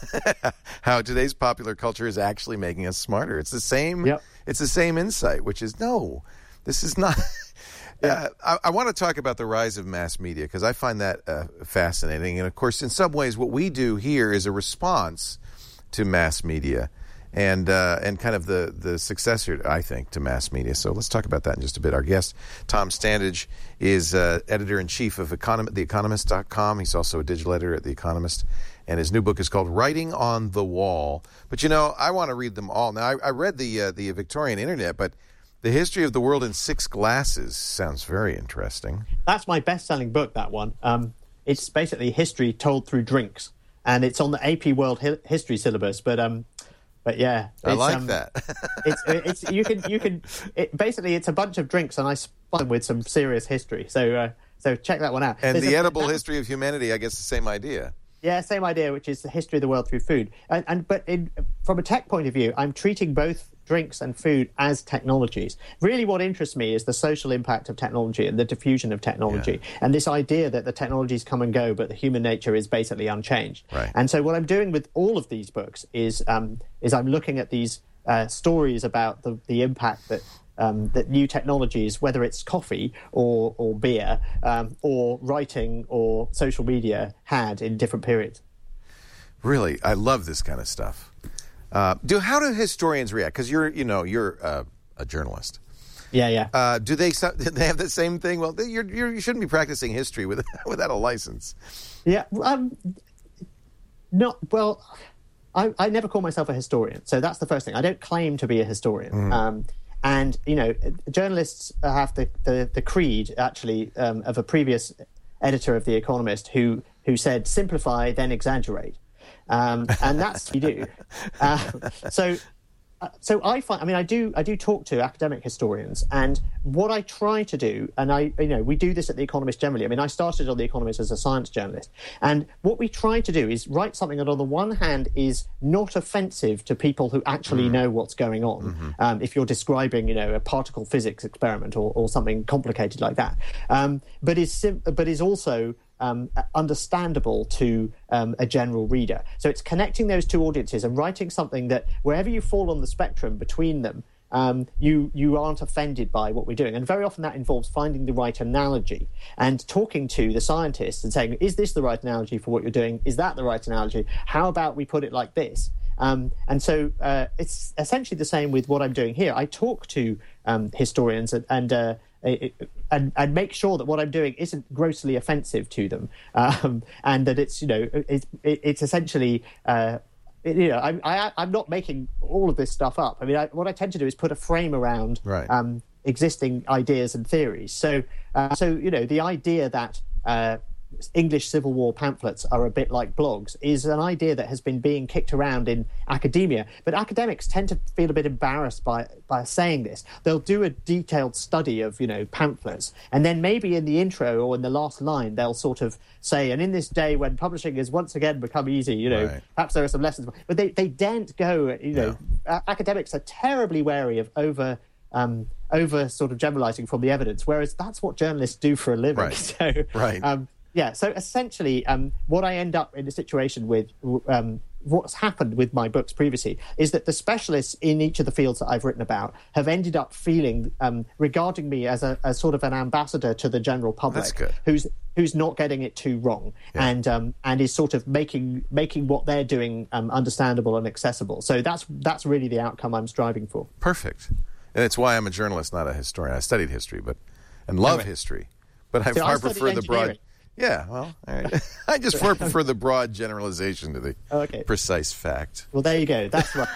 How today's popular culture is actually making us smarter. It's the same. Yep. It's the same insight, which is no, this is not. Uh, I, I want to talk about the rise of mass media because I find that uh, fascinating. And of course, in some ways, what we do here is a response to mass media, and uh, and kind of the the successor, I think, to mass media. So let's talk about that in just a bit. Our guest, Tom Standage, is uh, editor-in-chief of Econom- the economist dot com. He's also a digital editor at The Economist, and his new book is called Writing on the Wall. But, you know, I want to read them all. Now, I, I read the uh, the Victorian Internet, but The History of the World in Six Glasses sounds very interesting. That's my best-selling book, that one. Um, it's basically history told through drinks, and it's on the A P World Hi- History syllabus. But um, but yeah, I it's, like um, that. it's it's you can you can it, basically it's a bunch of drinks, and I spun them with some serious history. So uh, so check that one out. And There's The a- Edible that- History of Humanity, I guess the same idea. Yeah, same idea, which is the history of the world through food. And, and but in, from a tech point of view, I'm treating both drinks and food as technologies. Really what interests me is the social impact of technology and the diffusion of technology. Yeah. And this idea that the technologies come and go, but the human nature is basically unchanged. Right. And so what I'm doing with all of these books is um, is I'm looking at these uh, stories about the, the impact that Um, that new technologies, whether it's coffee or, or beer um, or writing or social media, had in different periods. Really, I love this kind of stuff. Uh, do how do historians react? Because you're, you know, you're uh, a journalist. Yeah, yeah. Uh, do they do they have the same thing? Well, you're, you're, you shouldn't be practicing history with, without a license. Yeah, um, not well. I, I never call myself a historian, so that's the first thing. I don't claim to be a historian. Mm. Um, and you know, journalists have the the, the creed actually um, of a previous editor of The Economist who who said simplify then exaggerate, um, and that's what you do. Uh, so. so I find, I mean, I do, I do talk to academic historians, and what I try to do, and I, you know, we do this at The Economist generally. I mean, I started on The Economist as a science journalist, and what we try to do is write something that, on the one hand, is not offensive to people who actually mm. know what's going on. Mm-hmm. Um, if you're describing, you know, a particle physics experiment or, or something complicated like that, um, but is sim- but is also Um, understandable to um, a general reader. So it's connecting those two audiences and writing something that, wherever you fall on the spectrum between them, um, you you aren't offended by what we're doing. And very often that involves finding the right analogy and talking to the scientists and saying, is this the right analogy for what you're doing? Is that the right analogy? How about we put it like this? Um, and so uh, it's essentially the same with what I'm doing here. I talk to um, historians and, and uh, And, and make sure that what I'm doing isn't grossly offensive to them, um, and that it's, you know, it's it's essentially, uh, you know, I'm I, I'm not making all of this stuff up. I mean, I, what I tend to do is put a frame around right. um, existing ideas and theories. So, uh, so you know, the idea that uh, English Civil War pamphlets are a bit like blogs is an idea that has been being kicked around in academia, but academics tend to feel a bit embarrassed by by saying this. They'll do a detailed study of, you know, pamphlets, and then maybe in the intro or in the last line they'll sort of say, and in this day when publishing has once again become easy, you know, right. perhaps there are some lessons, but they, they daren't go, you know, yeah. academics are terribly wary of over um, over sort of generalizing from the evidence, whereas that's what journalists do for a living. Right. So, right. Um, Yeah, so essentially um, what I end up in a situation with, um, what's happened with my books previously, is that the specialists in each of the fields that I've written about have ended up feeling, um, regarding me as a as sort of an ambassador to the general public. That's good. who's who's not getting it too wrong, yeah. and um, and is sort of making making what they're doing um, understandable and accessible. So that's that's really the outcome I'm striving for. Perfect. And it's why I'm a journalist, not a historian. I studied history, but and love anyway. history, but I so far I prefer the broad. Yeah, well, all right. I just far prefer the broad generalization to the okay. precise fact. Well, there you go. That's right.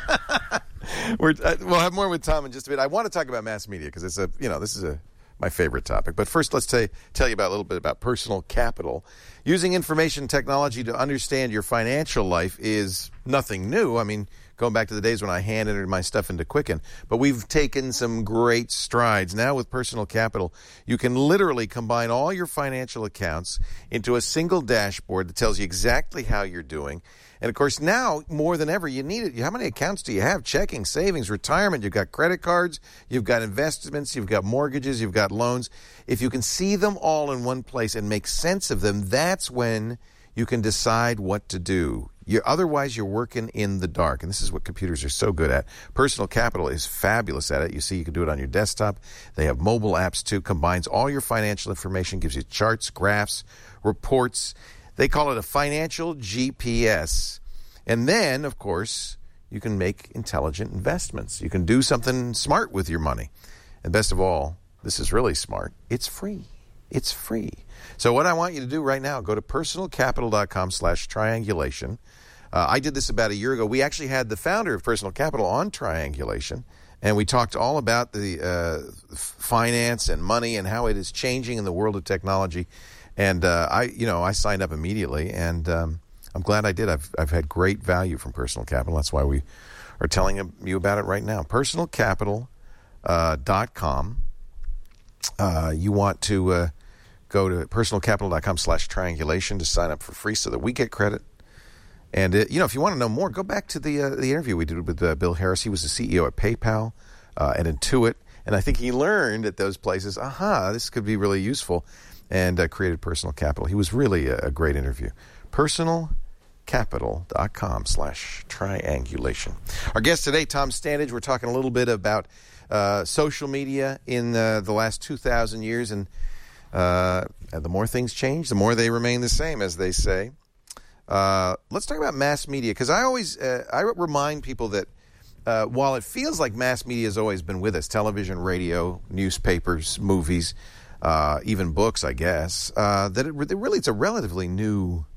We're, uh, we'll have more with Tom in just a bit. I want to talk about mass media because it's a, you know, this is a my favorite topic. But first, let's t- tell you about a little bit about Personal Capital. Using information technology to understand your financial life is nothing new. I mean, going back to the days when I hand entered my stuff into Quicken. But we've taken some great strides. Now with Personal Capital, you can literally combine all your financial accounts into a single dashboard that tells you exactly how you're doing. And, of course, now, more than ever, you need it. How many accounts do you have? Checking, savings, retirement. You've got credit cards. You've got investments. You've got mortgages. You've got loans. If you can see them all in one place and make sense of them, that's when you can decide what to do. You're, otherwise, you're working in the dark, and this is what computers are so good at. Personal Capital is fabulous at it. You see, you can do it on your desktop. They have mobile apps, too. Combines all your financial information, gives you charts, graphs, reports. They call it a financial G P S. And then, of course, you can make intelligent investments. You can do something smart with your money. And best of all, this is really smart. It's free. It's free. So what I want you to do right now, go to personalcapital.com slash triangulation. Uh, I did this about a year ago. We actually had the founder of Personal Capital on Triangulation, and we talked all about the uh, finance and money and how it is changing in the world of technology. And uh, I, you know, I signed up immediately, and um, I'm glad I did. I've I've had great value from Personal Capital. That's why we are telling you about it right now. personal capital dot com. Uh, you want to uh, go to personalcapital.com slash triangulation to sign up for free so that we get credit. And, uh, you know, if you want to know more, go back to the uh, the interview we did with uh, Bill Harris. He was the C E O at PayPal uh, and Intuit. And I think he learned at those places, aha, this could be really useful, and uh, created Personal Capital. He was really a, a great interview. personalcapital.com slash triangulation. Our guest today, Tom Standage. We're talking a little bit about uh, social media in uh, the last two thousand years. And uh, the more things change, the more they remain the same, as they say. Uh, let's talk about mass media, because I always uh, I remind people that uh, while it feels like mass media has always been with us, television, radio, newspapers, movies, uh, even books, I guess, uh, that it, it really it's a relatively new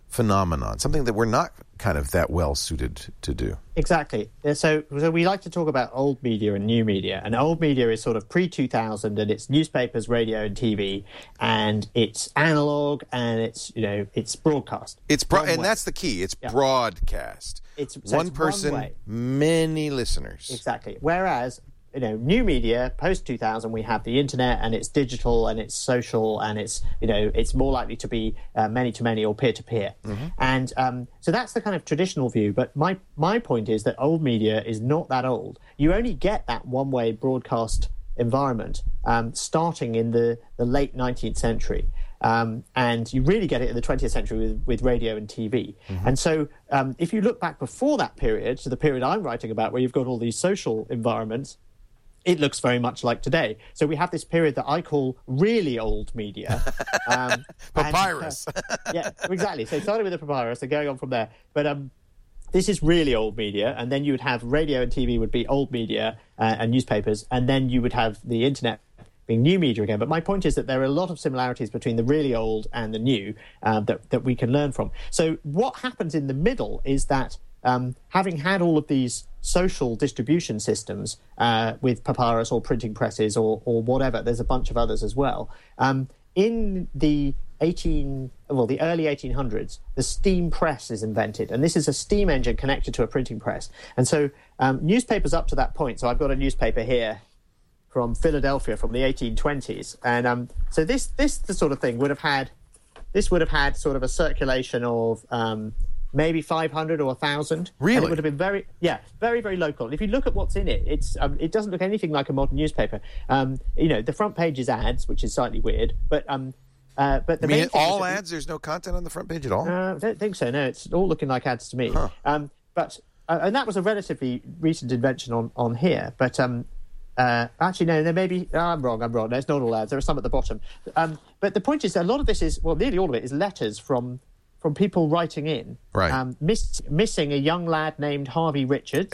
phenomenon, something that we're not kind of that well suited to do. Exactly. So, so we like to talk about old media and new media. And old media is sort of pre two thousand, and it's newspapers, radio, and T V, and it's analog, and it's you know it's broadcast. It's bro- and that's the key. It's yeah. broadcast. It's so one it's person, one many listeners. Exactly. Whereas, you know, new media, post two thousand, we have the internet, and it's digital, and it's social, and it's, you know, it's more likely to be uh, many-to-many or peer-to-peer. Mm-hmm. And um, so that's the kind of traditional view. But my, my point is that old media is not that old. You only get that one-way broadcast environment um, starting in the, the late nineteenth century. Um, and you really get it in the twentieth century with, with radio and T V. Mm-hmm. And so um, if you look back before that period, to the period I'm writing about, where you've got all these social environments, it looks very much like today. So we have this period that I call really old media. Um, papyrus. And, uh, yeah, exactly. So starting with the papyrus and going on from there. But um, this is really old media. And then you would have radio and T V would be old media uh, and newspapers. And then you would have the internet being new media again. But my point is that there are a lot of similarities between the really old and the new uh, that, that we can learn from. So what happens in the middle is that um, having had all of these social distribution systems uh, with papyrus or printing presses or, or whatever, there's a bunch of others as well. Um, in the eighteen, well, the early eighteen hundreds, the steam press is invented, and this is a steam engine connected to a printing press. And so um, newspapers up to that point, so I've got a newspaper here from Philadelphia from the eighteen twenties, and um, so this this the sort of thing would have had, this would have had sort of a circulation of um, maybe five hundred or one thousand. Really? And it would have been very, yeah, very, very local. And if you look at what's in it, it's um, it doesn't look anything like a modern newspaper. Um, you know, the front page is ads, which is slightly weird, but um, uh, but the I mean, main thing all is ads. There's no content on the front page at all. Uh, I don't think so. No, it's all looking like ads to me. Huh. Um, but uh, and that was a relatively recent invention on on here. But um, uh, actually, no, there may be. Oh, I'm wrong. I'm wrong. No, it's not all ads. There are some at the bottom. Um, but the point is, a lot of this is, well, nearly all of it is letters from. From people writing in, right. um, miss, missing a young lad named Harvey Richards.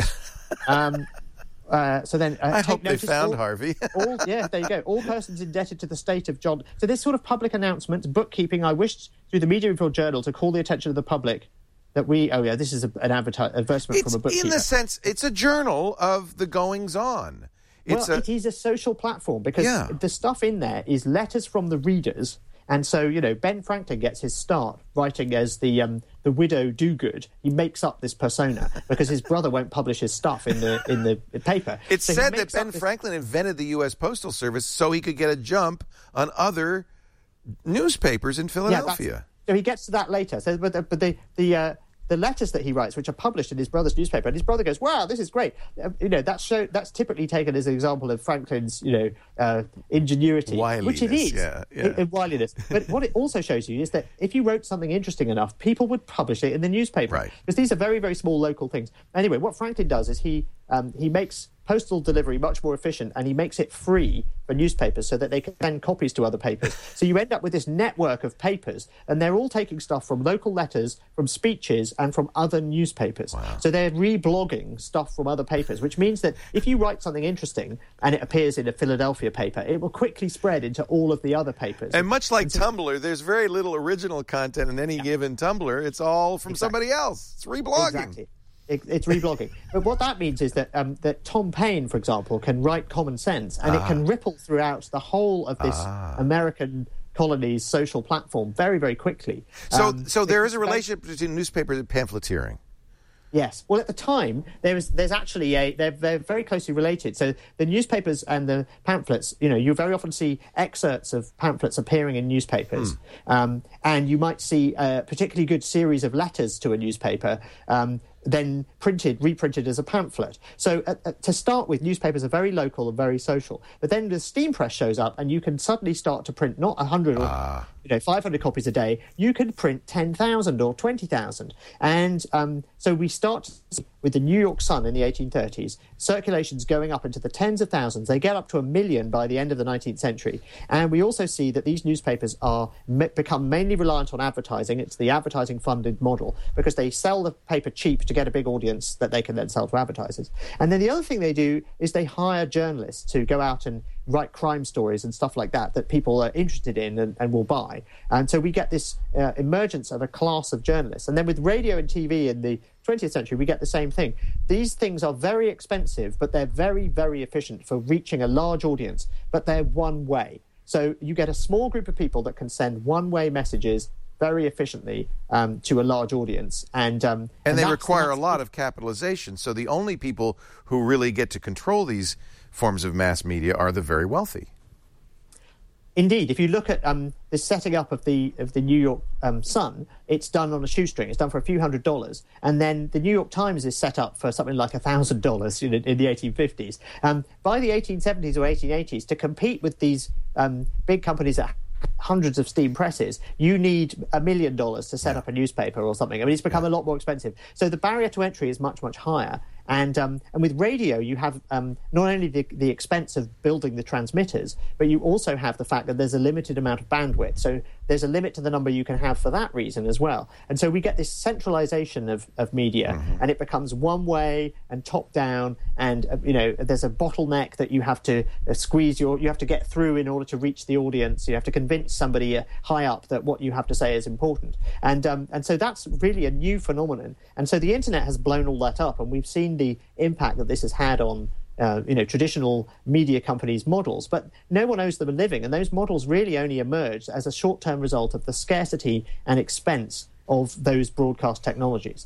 um, uh, so then, uh, I hope they found all, Harvey. all, yeah, there you go. All persons indebted to the state of John. So this sort of public announcements, bookkeeping. I wished through the Media Report Journal to call the attention of the public that we. Oh yeah, this is a, an adverti- advertisement it's from a bookkeeper. In the sense, it's a journal of the goings on. It's well, a, it is a social platform because yeah. the stuff in there is letters from the readers. And so, you know, Ben Franklin gets his start writing as the um, the widow do-good. He makes up this persona because his brother won't publish his stuff in the in the paper. It's so said that Ben this... Franklin invented the U S Postal Service so he could get a jump on other newspapers in Philadelphia. Yeah, so he gets to that later. So, but the, but the the uh, the letters that he writes, which are published in his brother's newspaper, and his brother goes, "Wow, this is great." Uh, you know, that's show, that's typically taken as an example of Franklin's, you know, uh, ingenuity, wiliness, which it is, yeah, yeah. It, it, wiliness. But what it also shows you is that if you wrote something interesting enough, people would publish it in the newspaper, right? Because these are very, very small local things. Anyway, what Franklin does is he um, he makes postal delivery much more efficient, and he makes it free for newspapers so that they can send copies to other papers. So you end up with this network of papers, and they're all taking stuff from local letters, from speeches, and from other newspapers. Wow. So they're reblogging stuff from other papers, which means that if you write something interesting and it appears in a Philadelphia paper, it will quickly spread into all of the other papers. And much like and so, Tumblr, there's very little original content in any yeah. given Tumblr. It's all from exactly. somebody else. It's reblogging. Exactly. It, it's reblogging. But what that means is that um, that Tom Paine, for example, can write Common Sense, and ah. it can ripple throughout the whole of this ah. American colony's social platform very, very quickly. So, um, so there is a relationship between newspapers and pamphleteering. Yes. Well, at the time, there was there's actually a they're they're very closely related. So the newspapers and the pamphlets, you know, you very often see excerpts of pamphlets appearing in newspapers, mm. um, and you might see a particularly good series of letters to a newspaper. Um, then printed, reprinted as a pamphlet. So uh, uh, to start with, newspapers are very local and very social. But then the steam press shows up, and you can suddenly start to print not one hundred or ah. you know five hundred copies a day. You can print ten thousand or twenty thousand. And um, so we start with the New York Sun in the eighteen thirties, circulations going up into the tens of thousands. They get up to a million by the end of the nineteenth century. And we also see that these newspapers are become mainly reliant on advertising. It's the advertising-funded model because they sell the paper cheap to get a big audience that they can then sell to advertisers. And then the other thing they do is they hire journalists to go out and write crime stories and stuff like that that people are interested in and, and will buy. And so we get this uh, emergence of a class of journalists. And then with radio and T V in the twentieth century, we get the same thing. These things are very expensive, but they're very, very efficient for reaching a large audience, but they're one way. So you get a small group of people that can send one-way messages very efficiently um, to a large audience. And um, and, and they that's, require that's, a lot of capitalization. So the only people who really get to control these forms of mass media are the very wealthy. Indeed, if you look at um, the setting up of the of the New York um, Sun, it's done on a shoestring. It's done for a few hundred dollars, and then the New York Times is set up for something like a thousand dollars in in the eighteen fifties. Um, by the eighteen seventies or eighteen eighties, to compete with these um, big companies that hundreds of steam presses, you need a million dollars to set yeah. up a newspaper or something. I mean, it's become yeah. a lot more expensive. So the barrier to entry is much, much higher. And um, and with radio, you have um, not only the, the expense of building the transmitters, but you also have the fact that there's a limited amount of bandwidth. So there's a limit to the number you can have for that reason as well. And so we get this centralization of, of media, mm-hmm. and it becomes one way and top down. And uh, you know, there's a bottleneck that you have to uh, squeeze your, you have to get through in order to reach the audience. You have to convince somebody uh, high up that what you have to say is important. And um, and so that's really a new phenomenon. And so the internet has blown all that up, and we've seen the impact that this has had on uh, you know traditional media companies' models, but no one owes them a living, and those models really only emerged as a short-term result of the scarcity and expense of those broadcast technologies.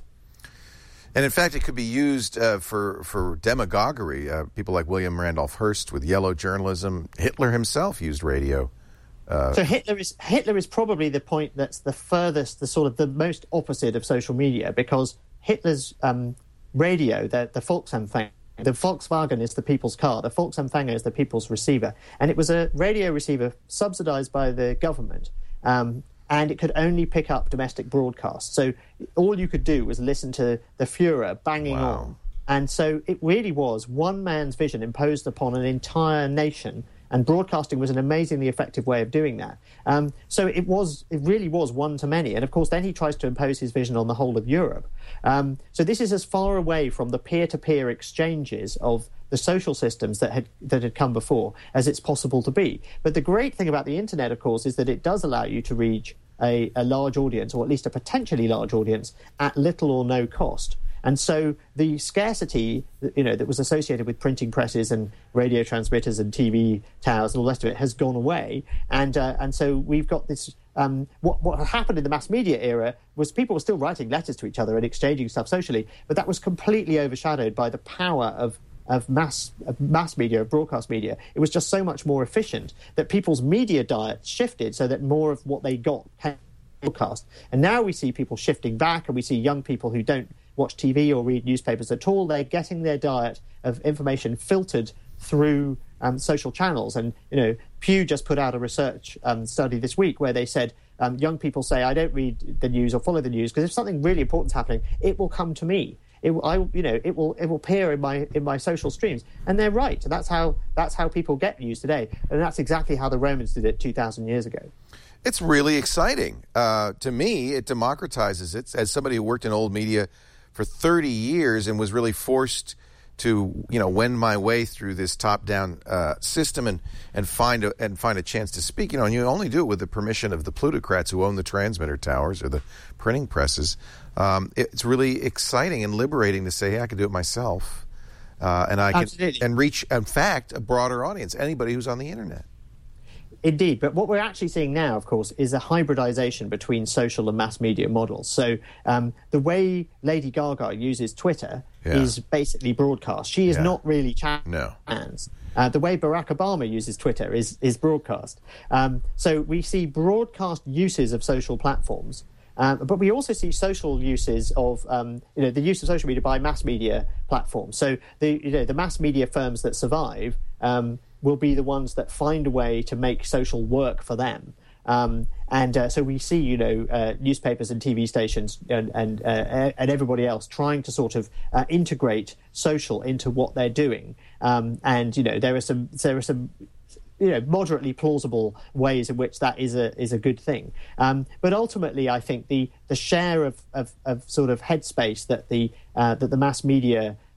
And in fact, it could be used uh, for for demagoguery. Uh, people like William Randolph Hearst with yellow journalism. Hitler himself used radio. Uh, so Hitler is Hitler is probably the point that's the furthest, the sort of the most opposite of social media, because Hitler's um, radio, the, the Volksempfänger, the Volkswagen is the people's car, the Volksempfänger is the people's receiver. And it was a radio receiver subsidized by the government, um, and it could only pick up domestic broadcasts. So all you could do was listen to the Führer banging wow. on. And so it really was one man's vision imposed upon an entire nation, and broadcasting was an amazingly effective way of doing that. Um, so it was, it really was one to many. And of course, then he tries to impose his vision on the whole of Europe. Um, so this is as far away from the peer-to-peer exchanges of the social systems that had that had come before as it's possible to be. But the great thing about the internet, of course, is that it does allow you to reach a, a large audience, or at least a potentially large audience, at little or no cost. And so the scarcity, you know, that was associated with printing presses and radio transmitters and T V towers and all the rest of it has gone away. And uh, and so we've got this. Um, what what happened in the mass media era was people were still writing letters to each other and exchanging stuff socially, but that was completely overshadowed by the power of of mass of mass media, of broadcast media. It was just so much more efficient that people's media diet shifted so that more of what they got came broadcast. And now we see people shifting back, and we see young people who don't watch T V or read newspapers at all. They're getting their diet of information filtered through um, social channels. And, you know, Pew just put out a research um, study this week where they said um, young people say, I don't read the news or follow the news because if something really important's happening, it will come to me. It, I, you know, it will it will appear in my in my social streams, and they're right. That's how that's how people get news today, and that's exactly how the Romans did it two thousand years ago. It's really exciting. Uh, to me, it democratizes it. As somebody who worked in old media for thirty years and was really forced to, you know, wend my way through this top-down uh, system and and find a, and find a chance to speak. You know, and you only do it with the permission of the plutocrats who own the transmitter towers or the printing presses. Um, it's really exciting and liberating to say, hey, I can do it myself, uh, and I can Absolutely. and reach, in fact, a broader audience. Anybody who's on the internet. Indeed, but what we're actually seeing now, of course, is a hybridization between social and mass media models. So um, the way Lady Gaga uses Twitter yeah. is basically broadcast. She is yeah. not really chat no. fans. Uh, the way Barack Obama uses Twitter is is broadcast. Um, so we see broadcast uses of social platforms. Um, but we also see social uses of, um, you know, the use of social media by mass media platforms. So the, you know, the mass media firms that survive um, will be the ones that find a way to make social work for them. Um, and uh, so we see, you know, uh, newspapers and T V stations and and, uh, and everybody else trying to sort of uh, integrate social into what they're doing. Um, and you know, there are some there are some. you know, moderately plausible ways in which that is a is a good thing. Um, but ultimately, I think the the share of, of, of sort of headspace that the uh, that the mass media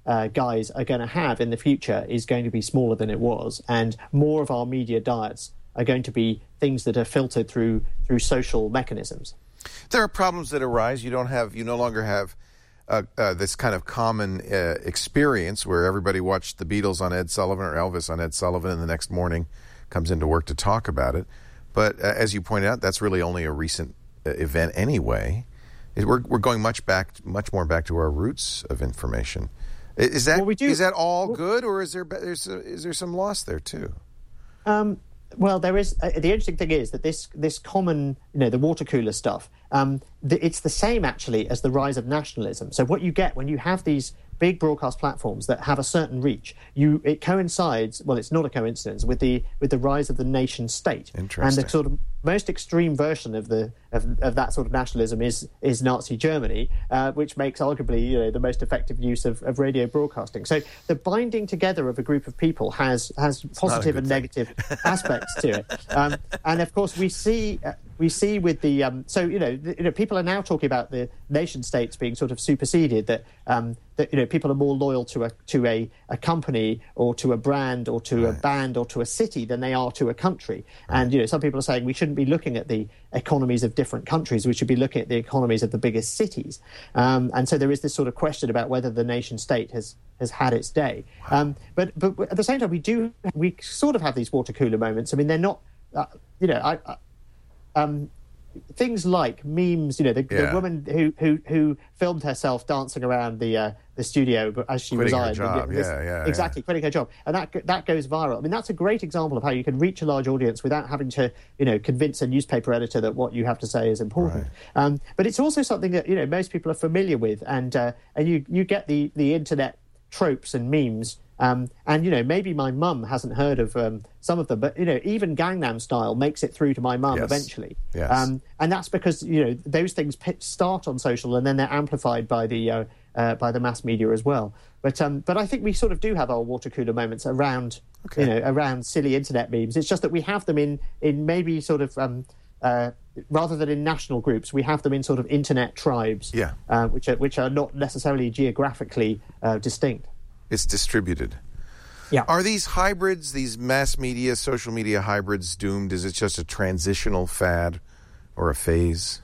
uh, guys are going to have in the future is going to be smaller than it was, and more of our media diets are going to be things that are filtered through through social mechanisms. There are problems that arise. You don't have, you no longer have uh, uh, this kind of common uh, experience where everybody watched the Beatles on Ed Sullivan or Elvis on Ed Sullivan, and the next morning comes into work to talk about it. But uh, as you pointed out, that's really only a recent uh, event anyway. It, we're we're going much back, much more back to our roots of information. Is that well, we do, is that all well, good, or is there is, is there some loss there too? Um, well, there is. Uh, the interesting thing is that this this common, you know, the water cooler stuff. Um, the, it's the same actually as the rise of nationalism. So what you get when you have these big broadcast platforms that have a certain reach, you it coincides. Well, it's not a coincidence with the with the rise of the nation state. Interesting. And the sort of most extreme version of the of, of that sort of nationalism is is Nazi Germany, uh, which makes arguably, you know, the most effective use of, of radio broadcasting. So the binding together of a group of people has has it's positive and thing. negative aspects to it. Um, and of course, we see uh, we see with the um, so you know the, you know people are now talking about the nation states being sort of superseded. That um, that you know people are more loyal to a to a, a company or to a brand or to right. a band or to a city than they are to a country. Right. And you know some people are saying we shouldn't be looking at the economies of different countries. We should be looking at the economies of the biggest cities. Um, and so there is this sort of question about whether the nation state has has had its day. Wow. Um, but but at the same time, we do we sort of have these water cooler moments. I mean, they're not. Uh, you know, I. I um, things like memes, you know, the, yeah. the woman who, who who filmed herself dancing around the uh, the studio as she quitting resigned. Her job. This, yeah, yeah, exactly, yeah. quitting her job, and that that goes viral. I mean, that's a great example of how you can reach a large audience without having to, you know, convince a newspaper editor that what you have to say is important. Right. Um, but it's also something that you know most people are familiar with, and uh, and you you get the the internet tropes and memes. Um, and, you know, maybe my mum hasn't heard of um, some of them, but, you know, even Gangnam Style makes it through to my mum yes. eventually. Yes. Um, and that's because, you know, those things start on social and then they're amplified by the uh, uh, by the mass media as well. But um, but I think we sort of do have our water cooler moments around, okay. you know, around silly internet memes. It's just that we have them in, in maybe sort of... Um, uh, rather than in national groups, we have them in sort of internet tribes, yeah. uh, which are which are not necessarily geographically uh, distinct. It's distributed. Yeah. Are these hybrids, these mass media, social media hybrids doomed? Is it just a transitional fad or a phase?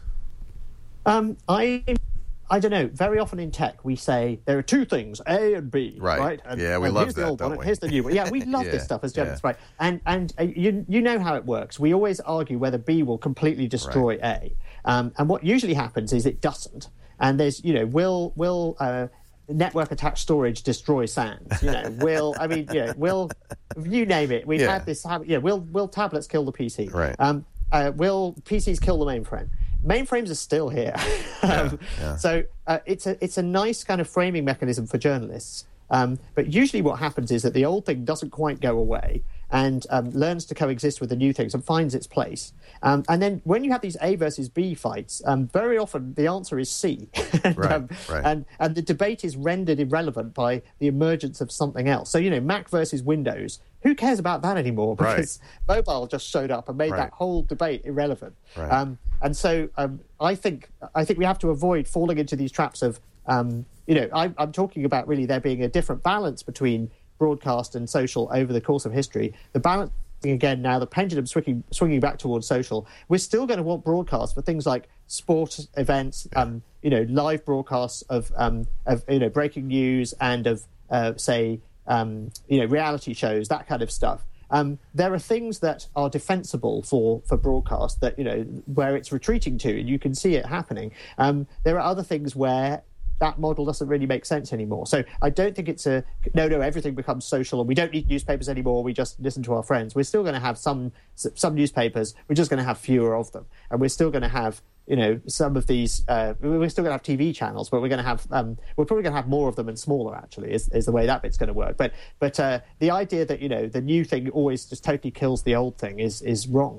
Um, I I don't know. Very often in tech, we say there are two things, A and B, right? right? And, yeah, we and love here's that, the old don't one, we? and here's the new one. Yeah, we love yeah, this stuff as Germans, yeah. right? And and uh, you you know how it works. We always argue whether B will completely destroy right. A, um, and what usually happens is it doesn't. And there's you know will will. Uh, network attached storage destroy SANs. You know, will I mean, you know, will you name it? We've yeah. had this. You know, will will tablets kill the P C? Right. Um, uh, will P Cs kill the mainframe? Mainframes are still here. Yeah, um, yeah. So uh, it's a it's a nice kind of framing mechanism for journalists. Um, but usually, what happens is that the old thing doesn't quite go away and um, learns to coexist with the new things and finds its place. Um, and then when you have these A versus B fights, um, very often the answer is C. and, right, um, right. and and the debate is rendered irrelevant by the emergence of something else. So, you know, Mac versus Windows, who cares about that anymore? Because right. mobile just showed up and made right. that whole debate irrelevant. Right. Um, and so um, I think I think we have to avoid falling into these traps of, um, you know, I, I'm talking about really there being a different balance between broadcast and social over the course of history. The balance, again, now the pendulum swinging, swinging back towards social. We're still going to want broadcast for things like sport events, yeah. um, you know, live broadcasts of, um, of you know, breaking news and of, uh, say, um, you know, reality shows, that kind of stuff. Um, there are things that are defensible for, for broadcast that, you know, where it's retreating to, and you can see it happening. Um, there are other things where that model doesn't really make sense anymore. So I don't think it's a, no, no, everything becomes social and we don't need newspapers anymore, we just listen to our friends. We're still going to have some some newspapers, we're just going to have fewer of them. And we're still going to have, you know, some of these, uh, we're still going to have T V channels, but we're going to have, um, we're probably going to have more of them and smaller, actually, is, is the way that bit's going to work. But but uh, the idea that, you know, the new thing always just totally kills the old thing is is wrong.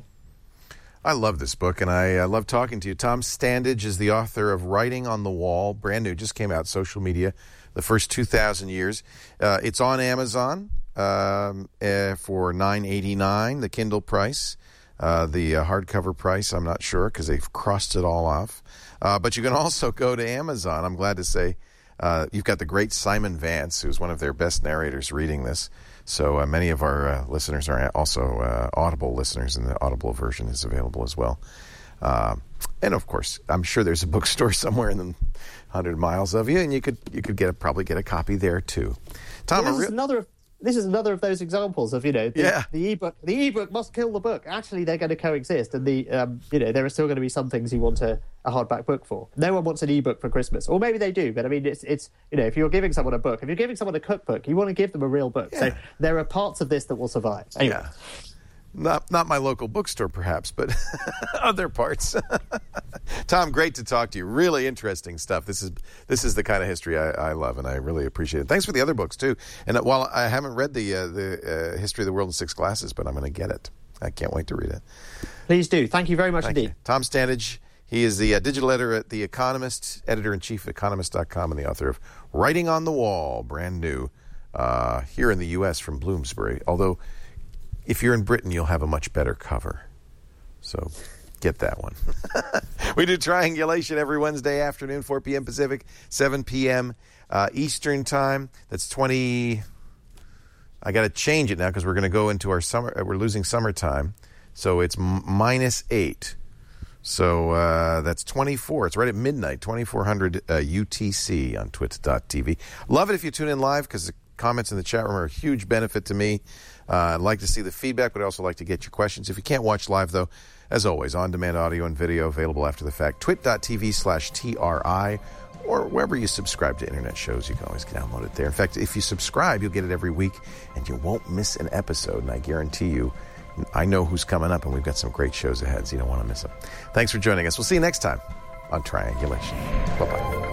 I love this book, and I uh, love talking to you. Tom Standage is the author of Writing on the Wall, brand new, just came out, Social Media, the First two thousand Years. Uh, it's on Amazon um, uh, for nine eighty-nine, the Kindle price. Uh, the uh, hardcover price, I'm not sure, because they've crossed it all off. Uh, but you can also go to Amazon, I'm glad to say, Uh, you've got the great Simon Vance, who's one of their best narrators, reading this. So uh, many of our uh, listeners are also uh, Audible listeners, and the Audible version is available as well. Uh, and of course, I'm sure there's a bookstore somewhere in the hundred miles of you, and you could you could get a, probably get a copy there too. Tom, well, this, re- is another, this is another of those examples of, you know, the, yeah. the ebook. The ebook must kill the book. Actually, they're going to coexist, and the um, you know there are still going to be some things you want a, a hardback book for. No one wants an ebook for Christmas, or maybe they do. But I mean, it's it's you know, if you're giving someone a book, if you're giving someone a cookbook, you want to give them a real book. Yeah. So there are parts of this that will survive. Anyway. Yeah. Not not my local bookstore, perhaps, but other parts. Tom, great to talk to you. Really interesting stuff. This is this is the kind of history I, I love, and I really appreciate it. Thanks for the other books too. And while I haven't read the uh, the uh, History of the World in Six Glasses, but I'm going to get it. I can't wait to read it. Please do. Thank you very much Thank indeed. You. Tom Standage. He is the uh, digital editor at The Economist, editor-in-chief of economist dot com, and the author of Writing on the Wall, brand new, uh, here in the U S from Bloomsbury. Although, if you're in Britain, you'll have a much better cover. So get that one. We do Triangulation every Wednesday afternoon, four p.m. Pacific, seven p.m. Uh, Eastern Time. That's twenty... I got to change it now because we're going to go into our summer... Uh, we're losing summertime. So it's m- minus eight. So uh, that's twenty-four. It's right at midnight, twenty-four hundred uh, U T C on twit dot t v. Love it if you tune in live because the comments in the chat room are a huge benefit to me. Uh, I'd like to see the feedback, but I'd also like to get your questions. If you can't watch live, though, as always, on-demand audio and video available after the fact. twit dot t v slash T R I, or wherever you subscribe to internet shows, you can always download it there. In fact, if you subscribe, you'll get it every week, and you won't miss an episode. And I guarantee you, I know who's coming up, and we've got some great shows ahead, so you don't want to miss them. Thanks for joining us. We'll see you next time on Triangulation. Bye-bye.